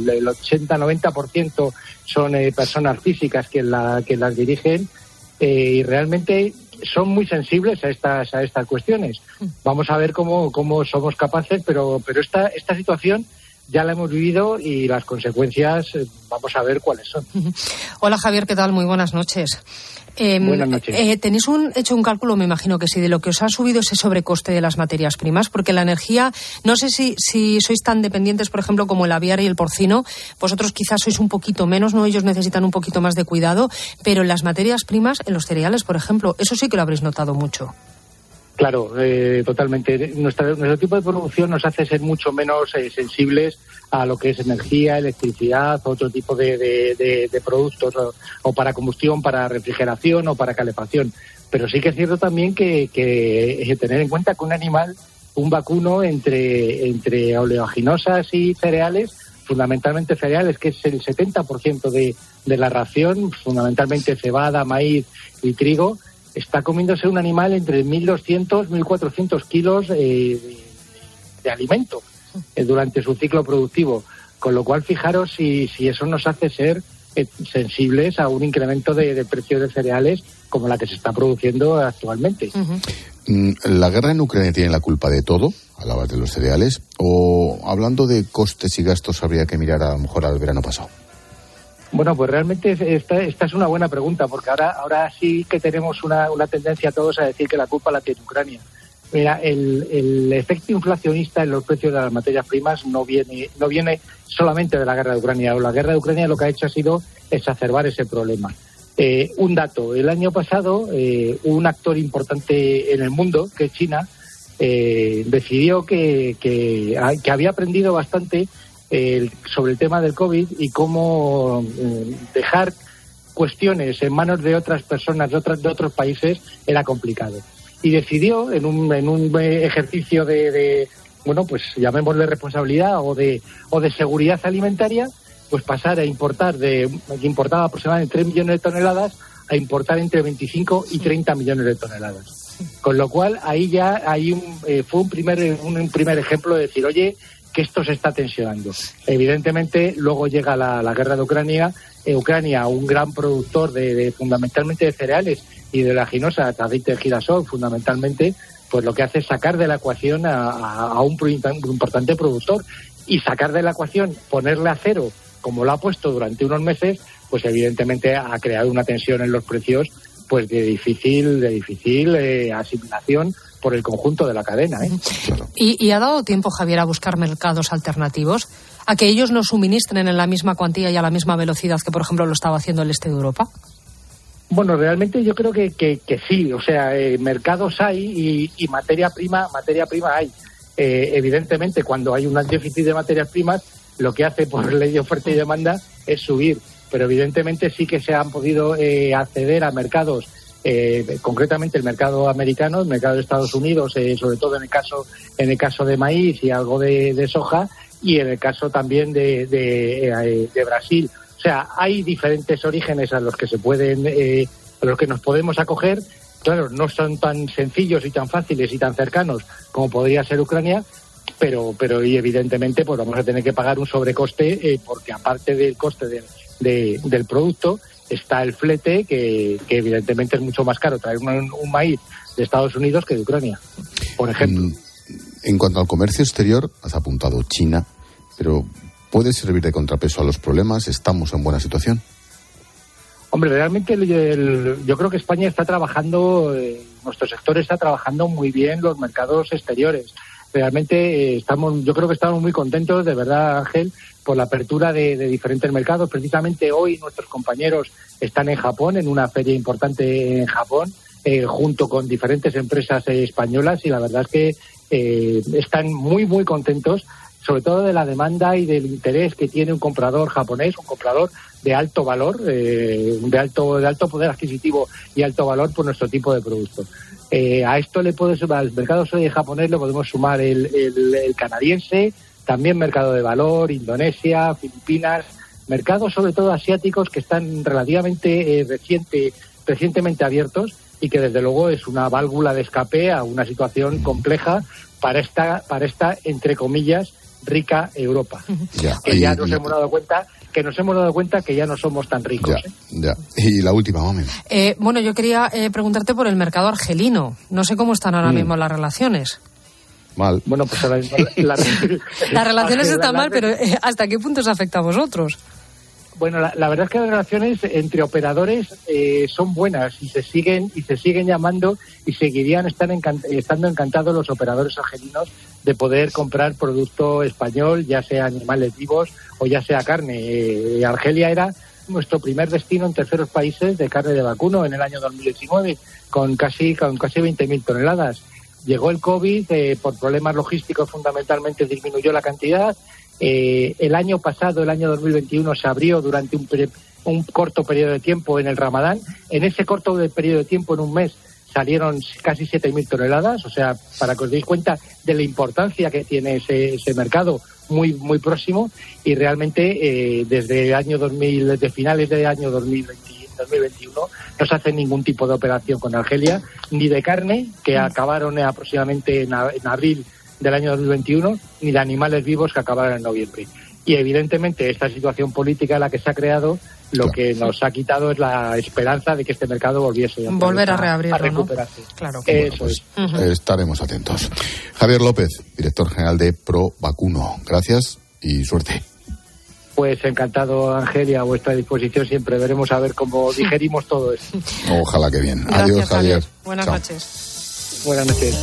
80-90% son personas físicas que las dirigen, y realmente son muy sensibles a estas cuestiones. Vamos a ver cómo somos capaces, pero esta situación ya la hemos vivido y las consecuencias vamos a ver cuáles son. Hola Javier, ¿qué tal? Muy buenas noches. Buenas noches. ¿Tenéis hecho un cálculo, me imagino que sí, de lo que os ha subido ese sobrecoste de las materias primas? Porque la energía, no sé si sois tan dependientes, por ejemplo, como el aviar y el porcino, vosotros quizás sois un poquito menos, ¿no? Ellos necesitan un poquito más de cuidado, pero en las materias primas, en los cereales, por ejemplo, eso sí que lo habréis notado mucho. Claro, totalmente. Nuestro tipo de producción nos hace ser mucho menos sensibles a lo que es energía, electricidad, otro tipo de productos, o para combustión, para refrigeración o para calefacción. Pero sí que es cierto también que tener en cuenta que un animal, un vacuno entre oleaginosas y cereales, fundamentalmente cereales, que es el 70% de la ración, fundamentalmente cebada, maíz y trigo, está comiéndose un animal entre 1.200 y 1.400 kilos de alimento durante su ciclo productivo. Con lo cual, fijaros si eso nos hace ser sensibles a un incremento de precios de cereales como la que se está produciendo actualmente. ¿La guerra en Ucrania tiene la culpa de todo, hablabas de los cereales, o hablando de costes y gastos habría que mirar a lo mejor al verano pasado? Bueno, pues realmente esta es una buena pregunta, porque ahora sí que tenemos una tendencia todos a decir que la culpa la tiene Ucrania. Mira, el efecto inflacionista en los precios de las materias primas no viene solamente de la guerra de Ucrania. La guerra de Ucrania lo que ha hecho ha sido exacerbar ese problema. Un dato, el año pasado un actor importante en el mundo, que es China, decidió que había aprendido bastante sobre el tema del COVID y cómo dejar cuestiones en manos de otras personas de otros países era complicado. Y decidió, en un ejercicio de pues llamémosle responsabilidad o de seguridad alimentaria, pues pasar a importar importaba aproximadamente 3 millones de toneladas a importar entre 25 y 30 millones de toneladas. Con lo cual ahí ya fue un primer ejemplo de decir, oye, que esto se está tensionando. Evidentemente, luego llega la guerra de Ucrania. Ucrania, un gran productor fundamentalmente de cereales y de oleaginosa, aceite de girasol, fundamentalmente, pues lo que hace es sacar de la ecuación a un importante productor. Y sacar de la ecuación, ponerle a cero, como lo ha puesto durante unos meses, pues evidentemente ha creado una tensión en los precios pues de difícil asimilación por el conjunto de la cadena. Claro. ¿Y ha dado tiempo, Javier, a buscar mercados alternativos? ¿A que ellos nos suministren en la misma cuantía y a la misma velocidad que, por ejemplo, lo estaba haciendo el este de Europa? Bueno, realmente yo creo que sí. O sea, mercados hay y materia prima hay. Evidentemente, cuando hay un déficit de materias primas, lo que hace por ley de oferta y demanda es subir. Pero evidentemente sí que se han podido acceder a mercados, concretamente el mercado americano, el mercado de Estados Unidos, sobre todo en el caso de maíz y algo de soja, y en el caso también de Brasil. O sea, hay diferentes orígenes a los que a los que nos podemos acoger. Claro, no son tan sencillos y tan fáciles y tan cercanos como podría ser Ucrania, pero y evidentemente pues vamos a tener que pagar un sobrecoste, porque aparte del coste del producto está el flete, que evidentemente es mucho más caro traer un maíz de Estados Unidos que de Ucrania, por ejemplo. En cuanto al comercio exterior, has apuntado China, pero ¿puede servir de contrapeso a los problemas? ¿Estamos en buena situación? Hombre, realmente yo creo que España está trabajando, nuestro sector está trabajando muy bien los mercados exteriores. Realmente yo creo que estamos muy contentos, de verdad, Ángel, por la apertura de diferentes mercados. Precisamente hoy nuestros compañeros están en Japón, en una feria importante en Japón, junto con diferentes empresas españolas, y la verdad es que están muy, muy contentos, sobre todo de la demanda y del interés que tiene un comprador japonés, un comprador de alto valor, de alto poder adquisitivo y alto valor por nuestro tipo de producto. A esto al mercado japonés le podemos sumar el canadiense, también mercado de valor, Indonesia, Filipinas, mercados sobre todo asiáticos que están relativamente recientemente abiertos, y que desde luego es una válvula de escape a una situación compleja para esta entre comillas rica Europa. Ya nos hemos dado cuenta que ya no somos tan ricos. Y la última, Mamen. Bueno, yo quería preguntarte por el mercado argelino. No sé cómo están ahora mismo las relaciones. Mal. Bueno, pues las relaciones están mal, pero ¿hasta qué punto os afecta a vosotros? Bueno, la verdad es que las relaciones entre operadores son buenas y se siguen llamando y seguirían estando encantados los operadores argelinos de poder comprar producto español, ya sea animales vivos o ya sea carne. Argelia era nuestro primer destino en terceros países de carne de vacuno en el año 2019, con casi 20.000 toneladas. Llegó el COVID, por problemas logísticos fundamentalmente disminuyó la cantidad. El año pasado, el año 2021, se abrió durante un corto periodo de tiempo en el Ramadán. En ese corto periodo de tiempo, en un mes, salieron casi 7.000 toneladas. O sea, para que os deis cuenta de la importancia que tiene ese mercado muy muy próximo. Y realmente, desde finales del año 2021, no se hace ningún tipo de operación con Argelia, ni de carne, que acabaron aproximadamente en abril del año 2021, ni de animales vivos, que acabaron en noviembre. Y evidentemente esta situación política en la que se ha creado, lo que nos ha quitado es la esperanza de que este mercado volviese a reabrirlo, a recuperarse. ¿no? Claro. Eso es. Estaremos atentos. Javier López, director general de Pro Vacuno. Gracias y suerte. Pues encantado, Angelia, a vuestra disposición siempre. Veremos a ver cómo digerimos todo esto. Ojalá que bien. Gracias, adiós, Javier. Buenas noches. Buenas noches.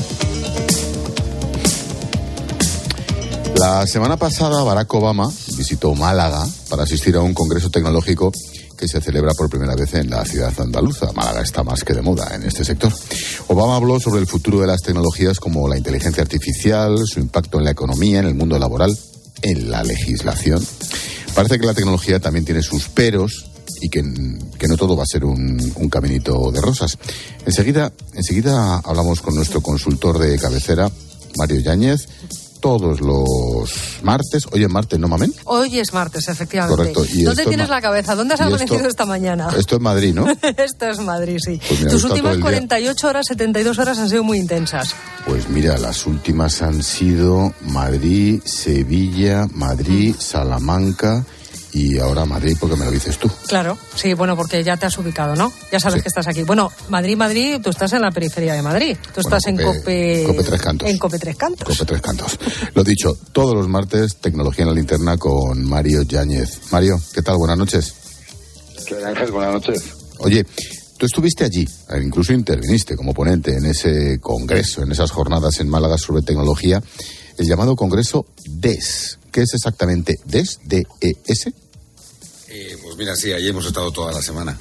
La semana pasada Barack Obama visitó Málaga para asistir a un congreso tecnológico que se celebra por primera vez en la ciudad andaluza. Málaga está más que de moda en este sector. Obama habló sobre el futuro de las tecnologías como la inteligencia artificial, su impacto en la economía, en el mundo laboral, en la legislación. Parece que la tecnología también tiene sus peros y que no todo va a ser un caminito de rosas. Enseguida hablamos con nuestro consultor de cabecera, Mario Yáñez, todos los martes. Hoy es martes, ¿no, Mamen? Hoy es martes, efectivamente. Correcto. ¿Dónde tienes la cabeza? ¿Dónde has amanecido esta mañana? Esto es Madrid, ¿no? Esto es Madrid, sí. Pues mira, tus últimas 48 horas, 72 horas han sido muy intensas. Pues mira, las últimas han sido Madrid, Sevilla, Madrid, Salamanca y ahora Madrid, porque me lo dices tú. Claro, sí, bueno, porque ya te has ubicado, ¿no? Ya sabes que estás aquí. Bueno, Madrid, tú estás en la periferia de Madrid. Tú estás en Cope Tres Cantos. En Cope Tres Cantos. Cope Tres Cantos. Lo dicho, todos los martes, Tecnología en la Linterna con Mario Yáñez. Mario, ¿qué tal? Buenas noches. ¿Qué tal, Ángel? Buenas noches. Oye, tú estuviste allí, incluso interviniste como ponente en ese congreso, en esas jornadas en Málaga sobre tecnología, el llamado Congreso DES. ¿Qué es exactamente DES? ¿D-E-S? Pues mira, sí, allí hemos estado toda la semana.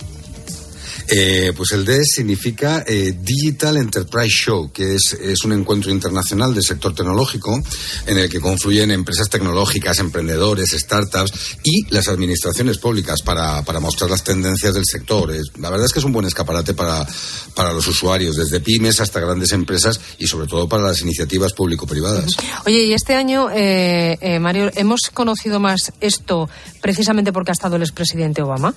Pues el DES significa Digital Enterprise Show, que es un encuentro internacional del sector tecnológico en el que confluyen empresas tecnológicas, emprendedores, startups y las administraciones públicas para mostrar las tendencias del sector. La verdad es que es un buen escaparate para los usuarios, desde pymes hasta grandes empresas y sobre todo para las iniciativas público-privadas. Oye, y este año, Mario, ¿hemos conocido más esto precisamente porque ha estado el expresidente Obama?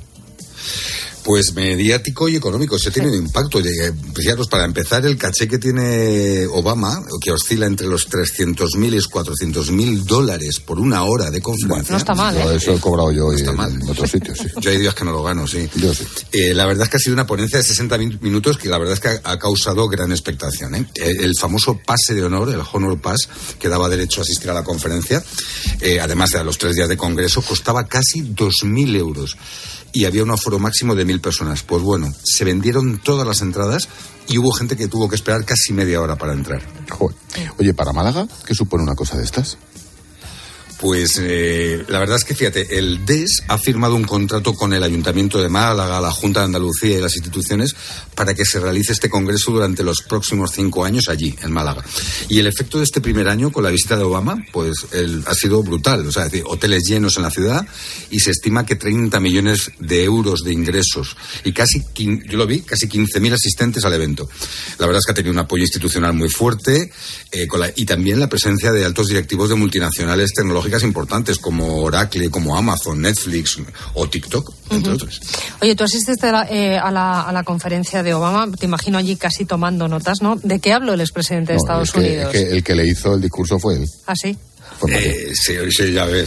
Pues mediático y económico, se tiene un impacto. Fijaros, para empezar, el caché que tiene Obama, que oscila entre los $300.000 y $400.000 por una hora de conferencia. No está mal, ¿eh? Eso he cobrado yo en otros sitios, sí. Yo hay días que no lo gano, sí. Yo sí. La verdad es que ha sido una ponencia de 60 minutos que la verdad es que ha causado gran expectación, ¿eh? El famoso pase de honor, el Honor Pass, que daba derecho a asistir a la conferencia, además de a los 3 días de congreso, costaba casi 2.000 euros. Y había un aforo máximo de 1.000 personas. Pues bueno, se vendieron todas las entradas y hubo gente que tuvo que esperar casi media hora para entrar. Joder. Oye, ¿para Málaga qué supone una cosa de estas? Pues la verdad es que, fíjate, el DES ha firmado un contrato con el Ayuntamiento de Málaga, la Junta de Andalucía y las instituciones para que se realice este congreso durante los próximos 5 años allí, en Málaga. Y el efecto de este primer año, con la visita de Obama, pues ha sido brutal. O sea, es decir, hoteles llenos en la ciudad y se estima que 30 millones de euros de ingresos. Y yo lo vi, casi 15.000 asistentes al evento. La verdad es que ha tenido un apoyo institucional muy fuerte y también la presencia de altos directivos de multinacionales tecnológicas tecnológicas importantes como Oracle, como Amazon, Netflix o TikTok, entre otros. Oye, tú asististe a la conferencia de Obama, te imagino allí casi tomando notas, ¿no? ¿De qué habló el expresidente de Estados Unidos? El que le hizo el discurso fue él. ¿Ah, sí? Sí, ya ves.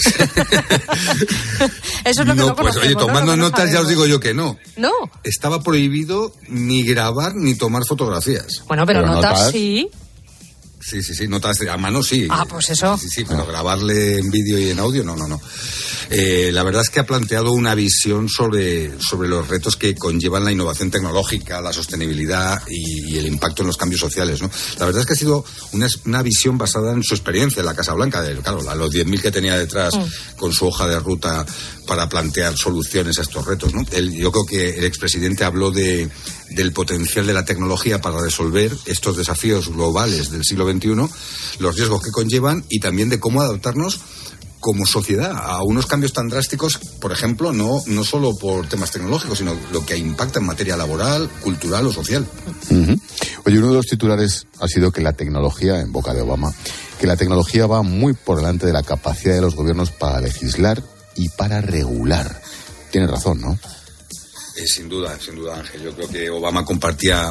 Eso es lo que no pues oye, tomando notas ya os digo yo que no. No. Estaba prohibido ni grabar ni tomar fotografías. Bueno, pero notas sí. Sí, notas a mano sí. Ah, pues eso. Sí, pero grabarle en vídeo y en audio, no. La verdad es que ha planteado una visión sobre los retos que conllevan la innovación tecnológica, la sostenibilidad y el impacto en los cambios sociales, ¿no? La verdad es que ha sido una visión basada en su experiencia en la Casa Blanca, claro, los 10.000 que tenía detrás con su hoja de ruta para plantear soluciones a estos retos, ¿no? Yo creo que el expresidente habló del potencial de la tecnología para resolver estos desafíos globales del siglo XXI, los riesgos que conllevan y también de cómo adaptarnos como sociedad a unos cambios tan drásticos, por ejemplo, no solo por temas tecnológicos, sino lo que impacta en materia laboral, cultural o social. Oye, uno de los titulares ha sido que la tecnología, en boca de Obama, que la tecnología va muy por delante de la capacidad de los gobiernos para legislar y para regular. Tiene razón, ¿no? Sin duda, Ángel. Yo creo que Obama partía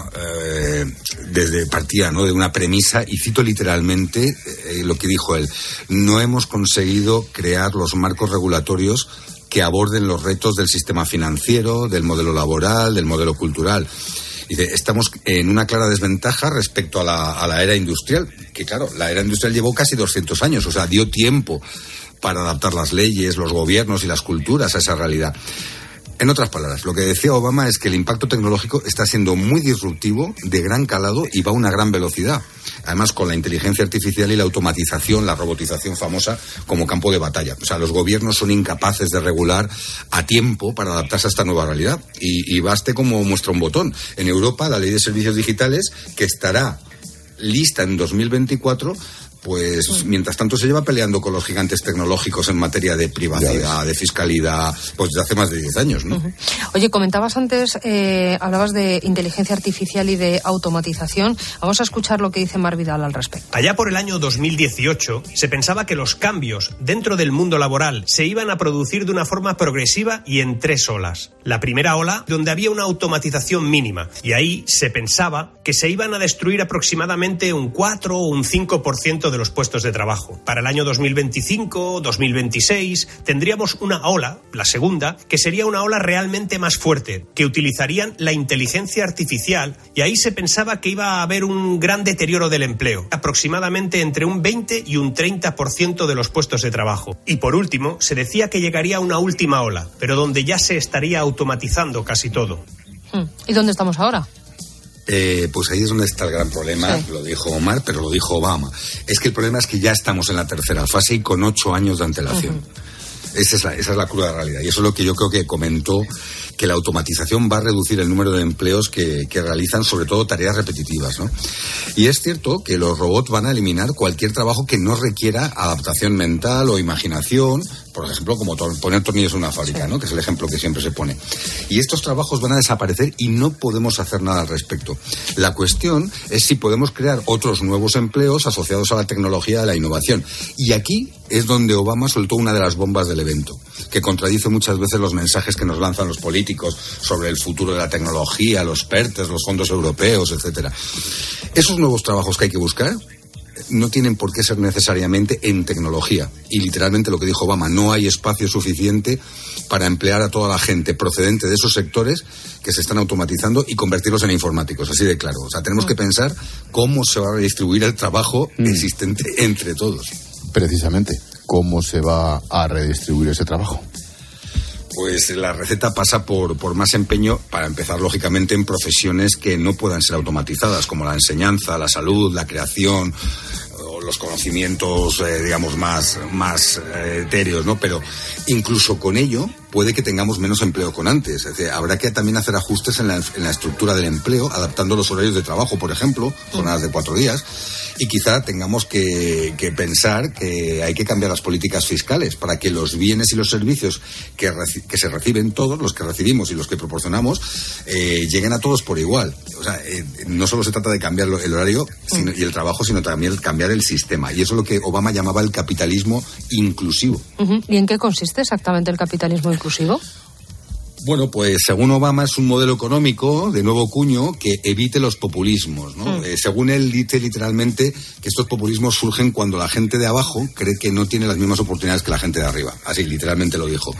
¿no? de una premisa, y cito literalmente lo que dijo él: no hemos conseguido crear los marcos regulatorios que aborden los retos del sistema financiero, del modelo laboral, del modelo cultural. Y estamos en una clara desventaja respecto a la era industrial, que claro, la era industrial llevó casi 200 años, o sea, dio tiempo para adaptar las leyes, los gobiernos y las culturas a esa realidad. En otras palabras, lo que decía Obama es que el impacto tecnológico está siendo muy disruptivo, de gran calado y va a una gran velocidad. Además, con la inteligencia artificial y la automatización, la robotización famosa como campo de batalla. O sea, los gobiernos son incapaces de regular a tiempo para adaptarse a esta nueva realidad. Y baste como muestra un botón. En Europa, la Ley de Servicios Digitales, que estará lista en 2024, pues mientras tanto se lleva peleando con los gigantes tecnológicos en materia de privacidad, de fiscalidad, pues desde hace más de 10 años, ¿no? Oye, comentabas antes, hablabas de inteligencia artificial y de automatización. Vamos a escuchar lo que dice Mar Vidal al respecto. Allá por el año 2018 se pensaba que los cambios dentro del mundo laboral se iban a producir de una forma progresiva y en 3 olas. La primera ola, donde había una automatización mínima, y ahí se pensaba que se iban a destruir aproximadamente un 4 o un 5% de los puestos de trabajo. Para el año 2025, 2026, tendríamos una ola, la segunda, que sería una ola realmente más fuerte, que utilizarían la inteligencia artificial, y ahí se pensaba que iba a haber un gran deterioro del empleo, aproximadamente entre un 20 y un 30% de los puestos de trabajo. Y por último, se decía que llegaría una última ola, pero donde ya se estaría automatizando casi todo. ¿Y dónde estamos ahora? Pues ahí es donde está el gran problema, lo dijo Omar, pero lo dijo Obama. Es que el problema es que ya estamos en la tercera fase y con 8 años de antelación. Esa es la cruda realidad. Y eso es lo que yo creo que comentó, que la automatización va a reducir el número de empleos que realizan sobre todo tareas repetitivas, ¿no? Y es cierto que los robots van a eliminar cualquier trabajo que no requiera adaptación mental o imaginación, por ejemplo, como poner tornillos en una fábrica, ¿no? Que es el ejemplo que siempre se pone. Y estos trabajos van a desaparecer y no podemos hacer nada al respecto. La cuestión es si podemos crear otros nuevos empleos asociados a la tecnología y a la innovación. Y aquí es donde Obama soltó una de las bombas del evento, que contradice muchas veces los mensajes que nos lanzan los políticos sobre el futuro de la tecnología, los PERTES, los fondos europeos, etcétera. Esos nuevos trabajos que hay que buscar no tienen por qué ser necesariamente en tecnología. Y literalmente lo que dijo Obama, no hay espacio suficiente para emplear a toda la gente procedente de esos sectores que se están automatizando y convertirlos en informáticos, así de claro. O sea, tenemos que pensar cómo se va a redistribuir el trabajo existente entre todos. Precisamente, ¿cómo se va a redistribuir ese trabajo? Pues la receta pasa por más empeño, para empezar, lógicamente, en profesiones que no puedan ser automatizadas, como la enseñanza, la salud, la creación, o los conocimientos, digamos, más etéreos, ¿no? Pero incluso con ello puede que tengamos menos empleo con antes. Es decir, habrá que también hacer ajustes en la estructura del empleo, adaptando los horarios de trabajo, por ejemplo, jornadas de 4 días, y quizá tengamos que pensar que hay que cambiar las políticas fiscales para que los bienes y los servicios que se reciben todos, los que recibimos y los que proporcionamos, lleguen a todos por igual. O sea, no solo se trata de cambiar el horario y el trabajo, sino también cambiar el sistema. Y eso es lo que Obama llamaba el capitalismo inclusivo. ¿Y en qué consiste exactamente el capitalismo inclusivo? Bueno, pues según Obama es un modelo económico de nuevo cuño que evite los populismos, ¿no? Según él dice literalmente que estos populismos surgen cuando la gente de abajo cree que no tiene las mismas oportunidades que la gente de arriba. Así literalmente lo dijo.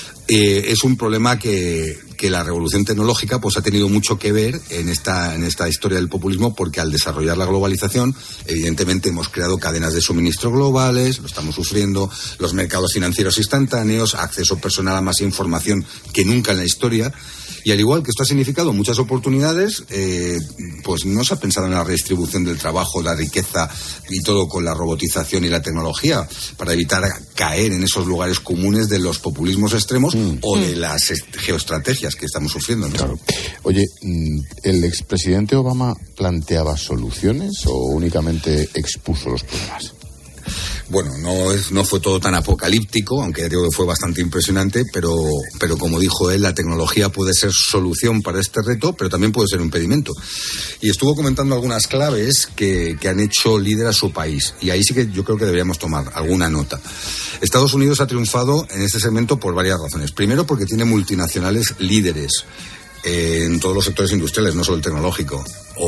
Es un problema que la revolución tecnológica pues ha tenido mucho que ver en esta historia del populismo, porque al desarrollar la globalización, evidentemente hemos creado cadenas de suministro globales, lo estamos sufriendo, los mercados financieros instantáneos, acceso personal a más información que nunca en la historia. Y al igual que esto ha significado muchas oportunidades, pues no se ha pensado en la redistribución del trabajo, la riqueza y todo con la robotización y la tecnología, para evitar caer en esos lugares comunes de los populismos extremos o de las geoestrategias que estamos sufriendo, ¿no? Claro. Oye, ¿el expresidente Obama planteaba soluciones o únicamente expuso los problemas? Bueno, no fue todo tan apocalíptico, aunque digo que fue bastante impresionante, pero como dijo él, la tecnología puede ser solución para este reto, pero también puede ser un impedimento. Y estuvo comentando algunas claves que han hecho líder a su país, y ahí sí que yo creo que deberíamos tomar alguna nota. Estados Unidos ha triunfado en este segmento por varias razones. Primero, porque tiene multinacionales líderes en todos los sectores industriales, no solo el tecnológico,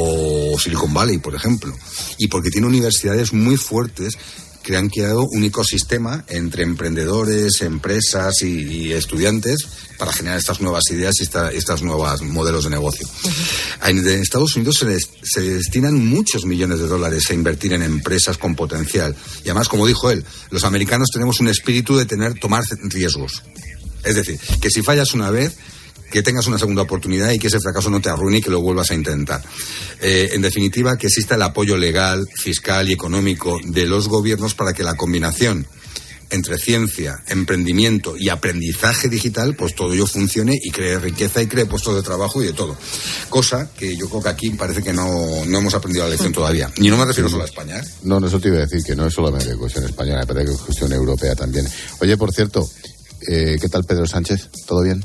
o Silicon Valley, por ejemplo, y porque tiene universidades muy fuertes que han creado un ecosistema entre emprendedores, empresas y estudiantes para generar estas nuevas ideas y estas nuevas modelos de negocio. En Estados Unidos se destinan muchos millones de dólares a invertir en empresas con potencial. Y además, como dijo él, los americanos tenemos un espíritu de tomar riesgos. Es decir, que si fallas una vez, que tengas una segunda oportunidad y que ese fracaso no te arruine y que lo vuelvas a intentar. En definitiva, que exista el apoyo legal, fiscal y económico de los gobiernos para que la combinación entre ciencia, emprendimiento y aprendizaje digital, pues todo ello funcione y cree riqueza y cree puestos de trabajo y de todo. Cosa que yo creo que aquí parece que no hemos aprendido la lección todavía. Y no me refiero solo a España, ¿eh? No, eso te iba a decir, que no es solamente cuestión española, me parece que es cuestión europea también. Oye, por cierto, ¿qué tal Pedro Sánchez? ¿Todo bien?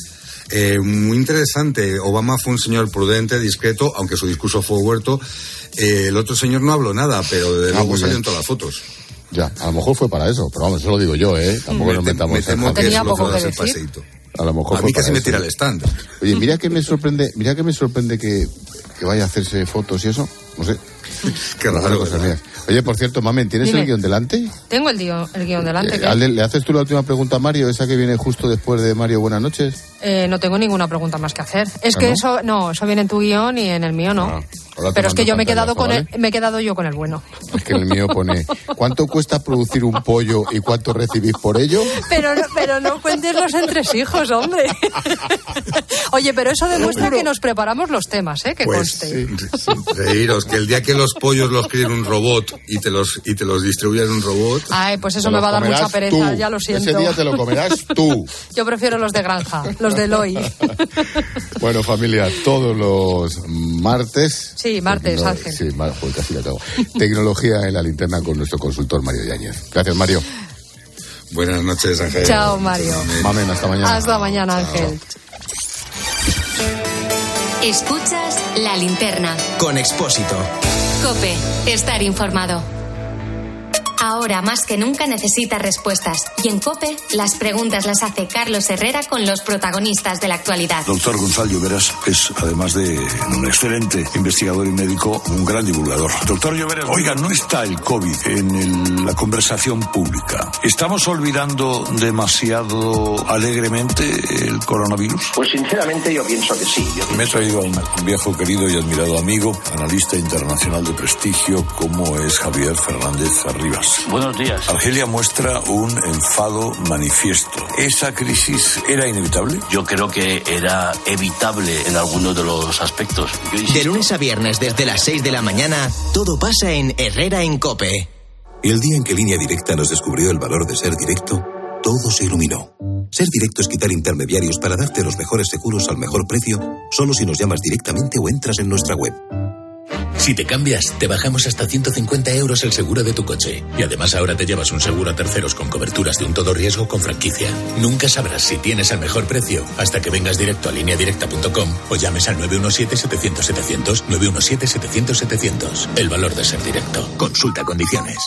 Muy interesante. Obama fue un señor prudente, discreto, aunque su discurso fue huerto. El otro señor no habló nada, pero de luego salió en todas las fotos. Ya, a lo mejor fue para eso, pero vamos, eso lo digo yo, ¿eh? Tampoco nos metamos en... Me tenía poco que decir. A lo mejor a mí casi me tira el stand. Oye, mira que me sorprende que vaya a hacerse fotos y eso, no sé. Qué raro. Oye, por cierto, Mamen, ¿tienes el guión delante? Tengo el guión delante. ¿Le haces tú la última pregunta a Mario, esa que viene justo después de Mario Buenas noches? No tengo ninguna pregunta más que hacer. Es que eso viene en tu guión y en el mío no. Pero es que yo me he quedado yo con el bueno. Es que en el mío pone ¿cuánto cuesta producir un pollo y cuánto recibís por ello? Pero no cuentes los entresijos, hombre. Oye, pero eso demuestra que nos preparamos los temas, que pues, conste. Sí, reíros, que el día que los pollos los críe un robot y te los distribuya en un robot... Ay, pues eso me va a dar mucha pereza, ya lo siento. Ese día te lo comerás tú. Yo prefiero los de granja, los de Eloy. Bueno, familia, todos los martes... Sí, martes, Ángel. Sí, casi la tengo. Tecnología en la linterna con nuestro consultor Mario Yáñez. Gracias, Mario. Buenas noches, Ángel. Chao, Mario. Mamen, hasta mañana. Hasta mañana, Ángel. Escuchas La Linterna. Con Expósito. COPE. Estar informado. Ahora más que nunca necesita respuestas. Y en COPE, las preguntas las hace Carlos Herrera con los protagonistas de la actualidad. Doctor Gonzalo Lloveras es, además de un excelente investigador y médico, un gran divulgador. Doctor Lloveras, oiga, no está el COVID en la conversación pública. ¿Estamos olvidando demasiado alegremente el coronavirus? Pues sinceramente yo pienso que sí. Me he traído a un viejo querido y admirado amigo, analista internacional de prestigio, como es Javier Fernández Arribas. Buenos días. Argelia muestra un enfado manifiesto. ¿Esa crisis era inevitable? Yo creo que era evitable en algunos de los aspectos. De lunes a viernes desde las 6 de la mañana, todo pasa en Herrera en COPE. El día en que Línea Directa nos descubrió el valor de ser directo, todo se iluminó. Ser Directo es quitar intermediarios para darte los mejores seguros al mejor precio, solo si nos llamas directamente o entras en nuestra web. Si te cambias, te bajamos hasta 150 euros el seguro de tu coche. Y además ahora te llevas un seguro a terceros con coberturas de un todo riesgo con franquicia. Nunca sabrás si tienes el mejor precio hasta que vengas directo a lineadirecta.com o llames al 917-700-700, 917-700-700. El valor de ser directo. Consulta condiciones.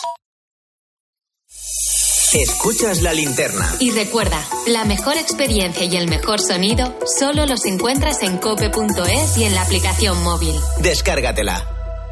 Escuchas La Linterna. Y recuerda, la mejor experiencia y el mejor sonido solo los encuentras en cope.es y en la aplicación móvil. Descárgatela.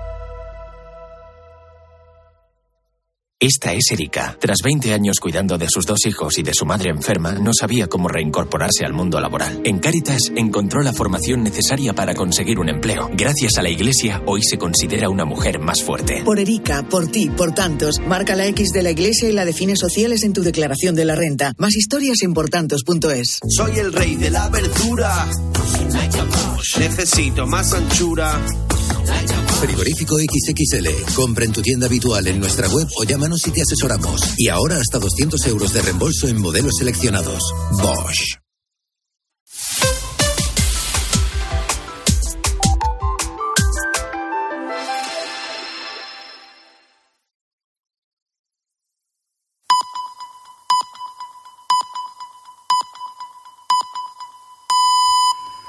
Esta es Erika. Tras 20 años cuidando de sus 2 hijos y de su madre enferma, no sabía cómo reincorporarse al mundo laboral. En Cáritas encontró la formación necesaria para conseguir un empleo. Gracias a la Iglesia, hoy se considera una mujer más fuerte. Por Erika, por ti, por tantos, marca la X de la Iglesia y la define sociales en tu declaración de la renta. Más historias en portantos.es. Soy el rey de la verdura. Necesito más anchura. Frigorífico XXL. Compra en tu tienda habitual en nuestra web o llámanos y te asesoramos. Y ahora hasta 200 euros de reembolso en modelos seleccionados. Bosch.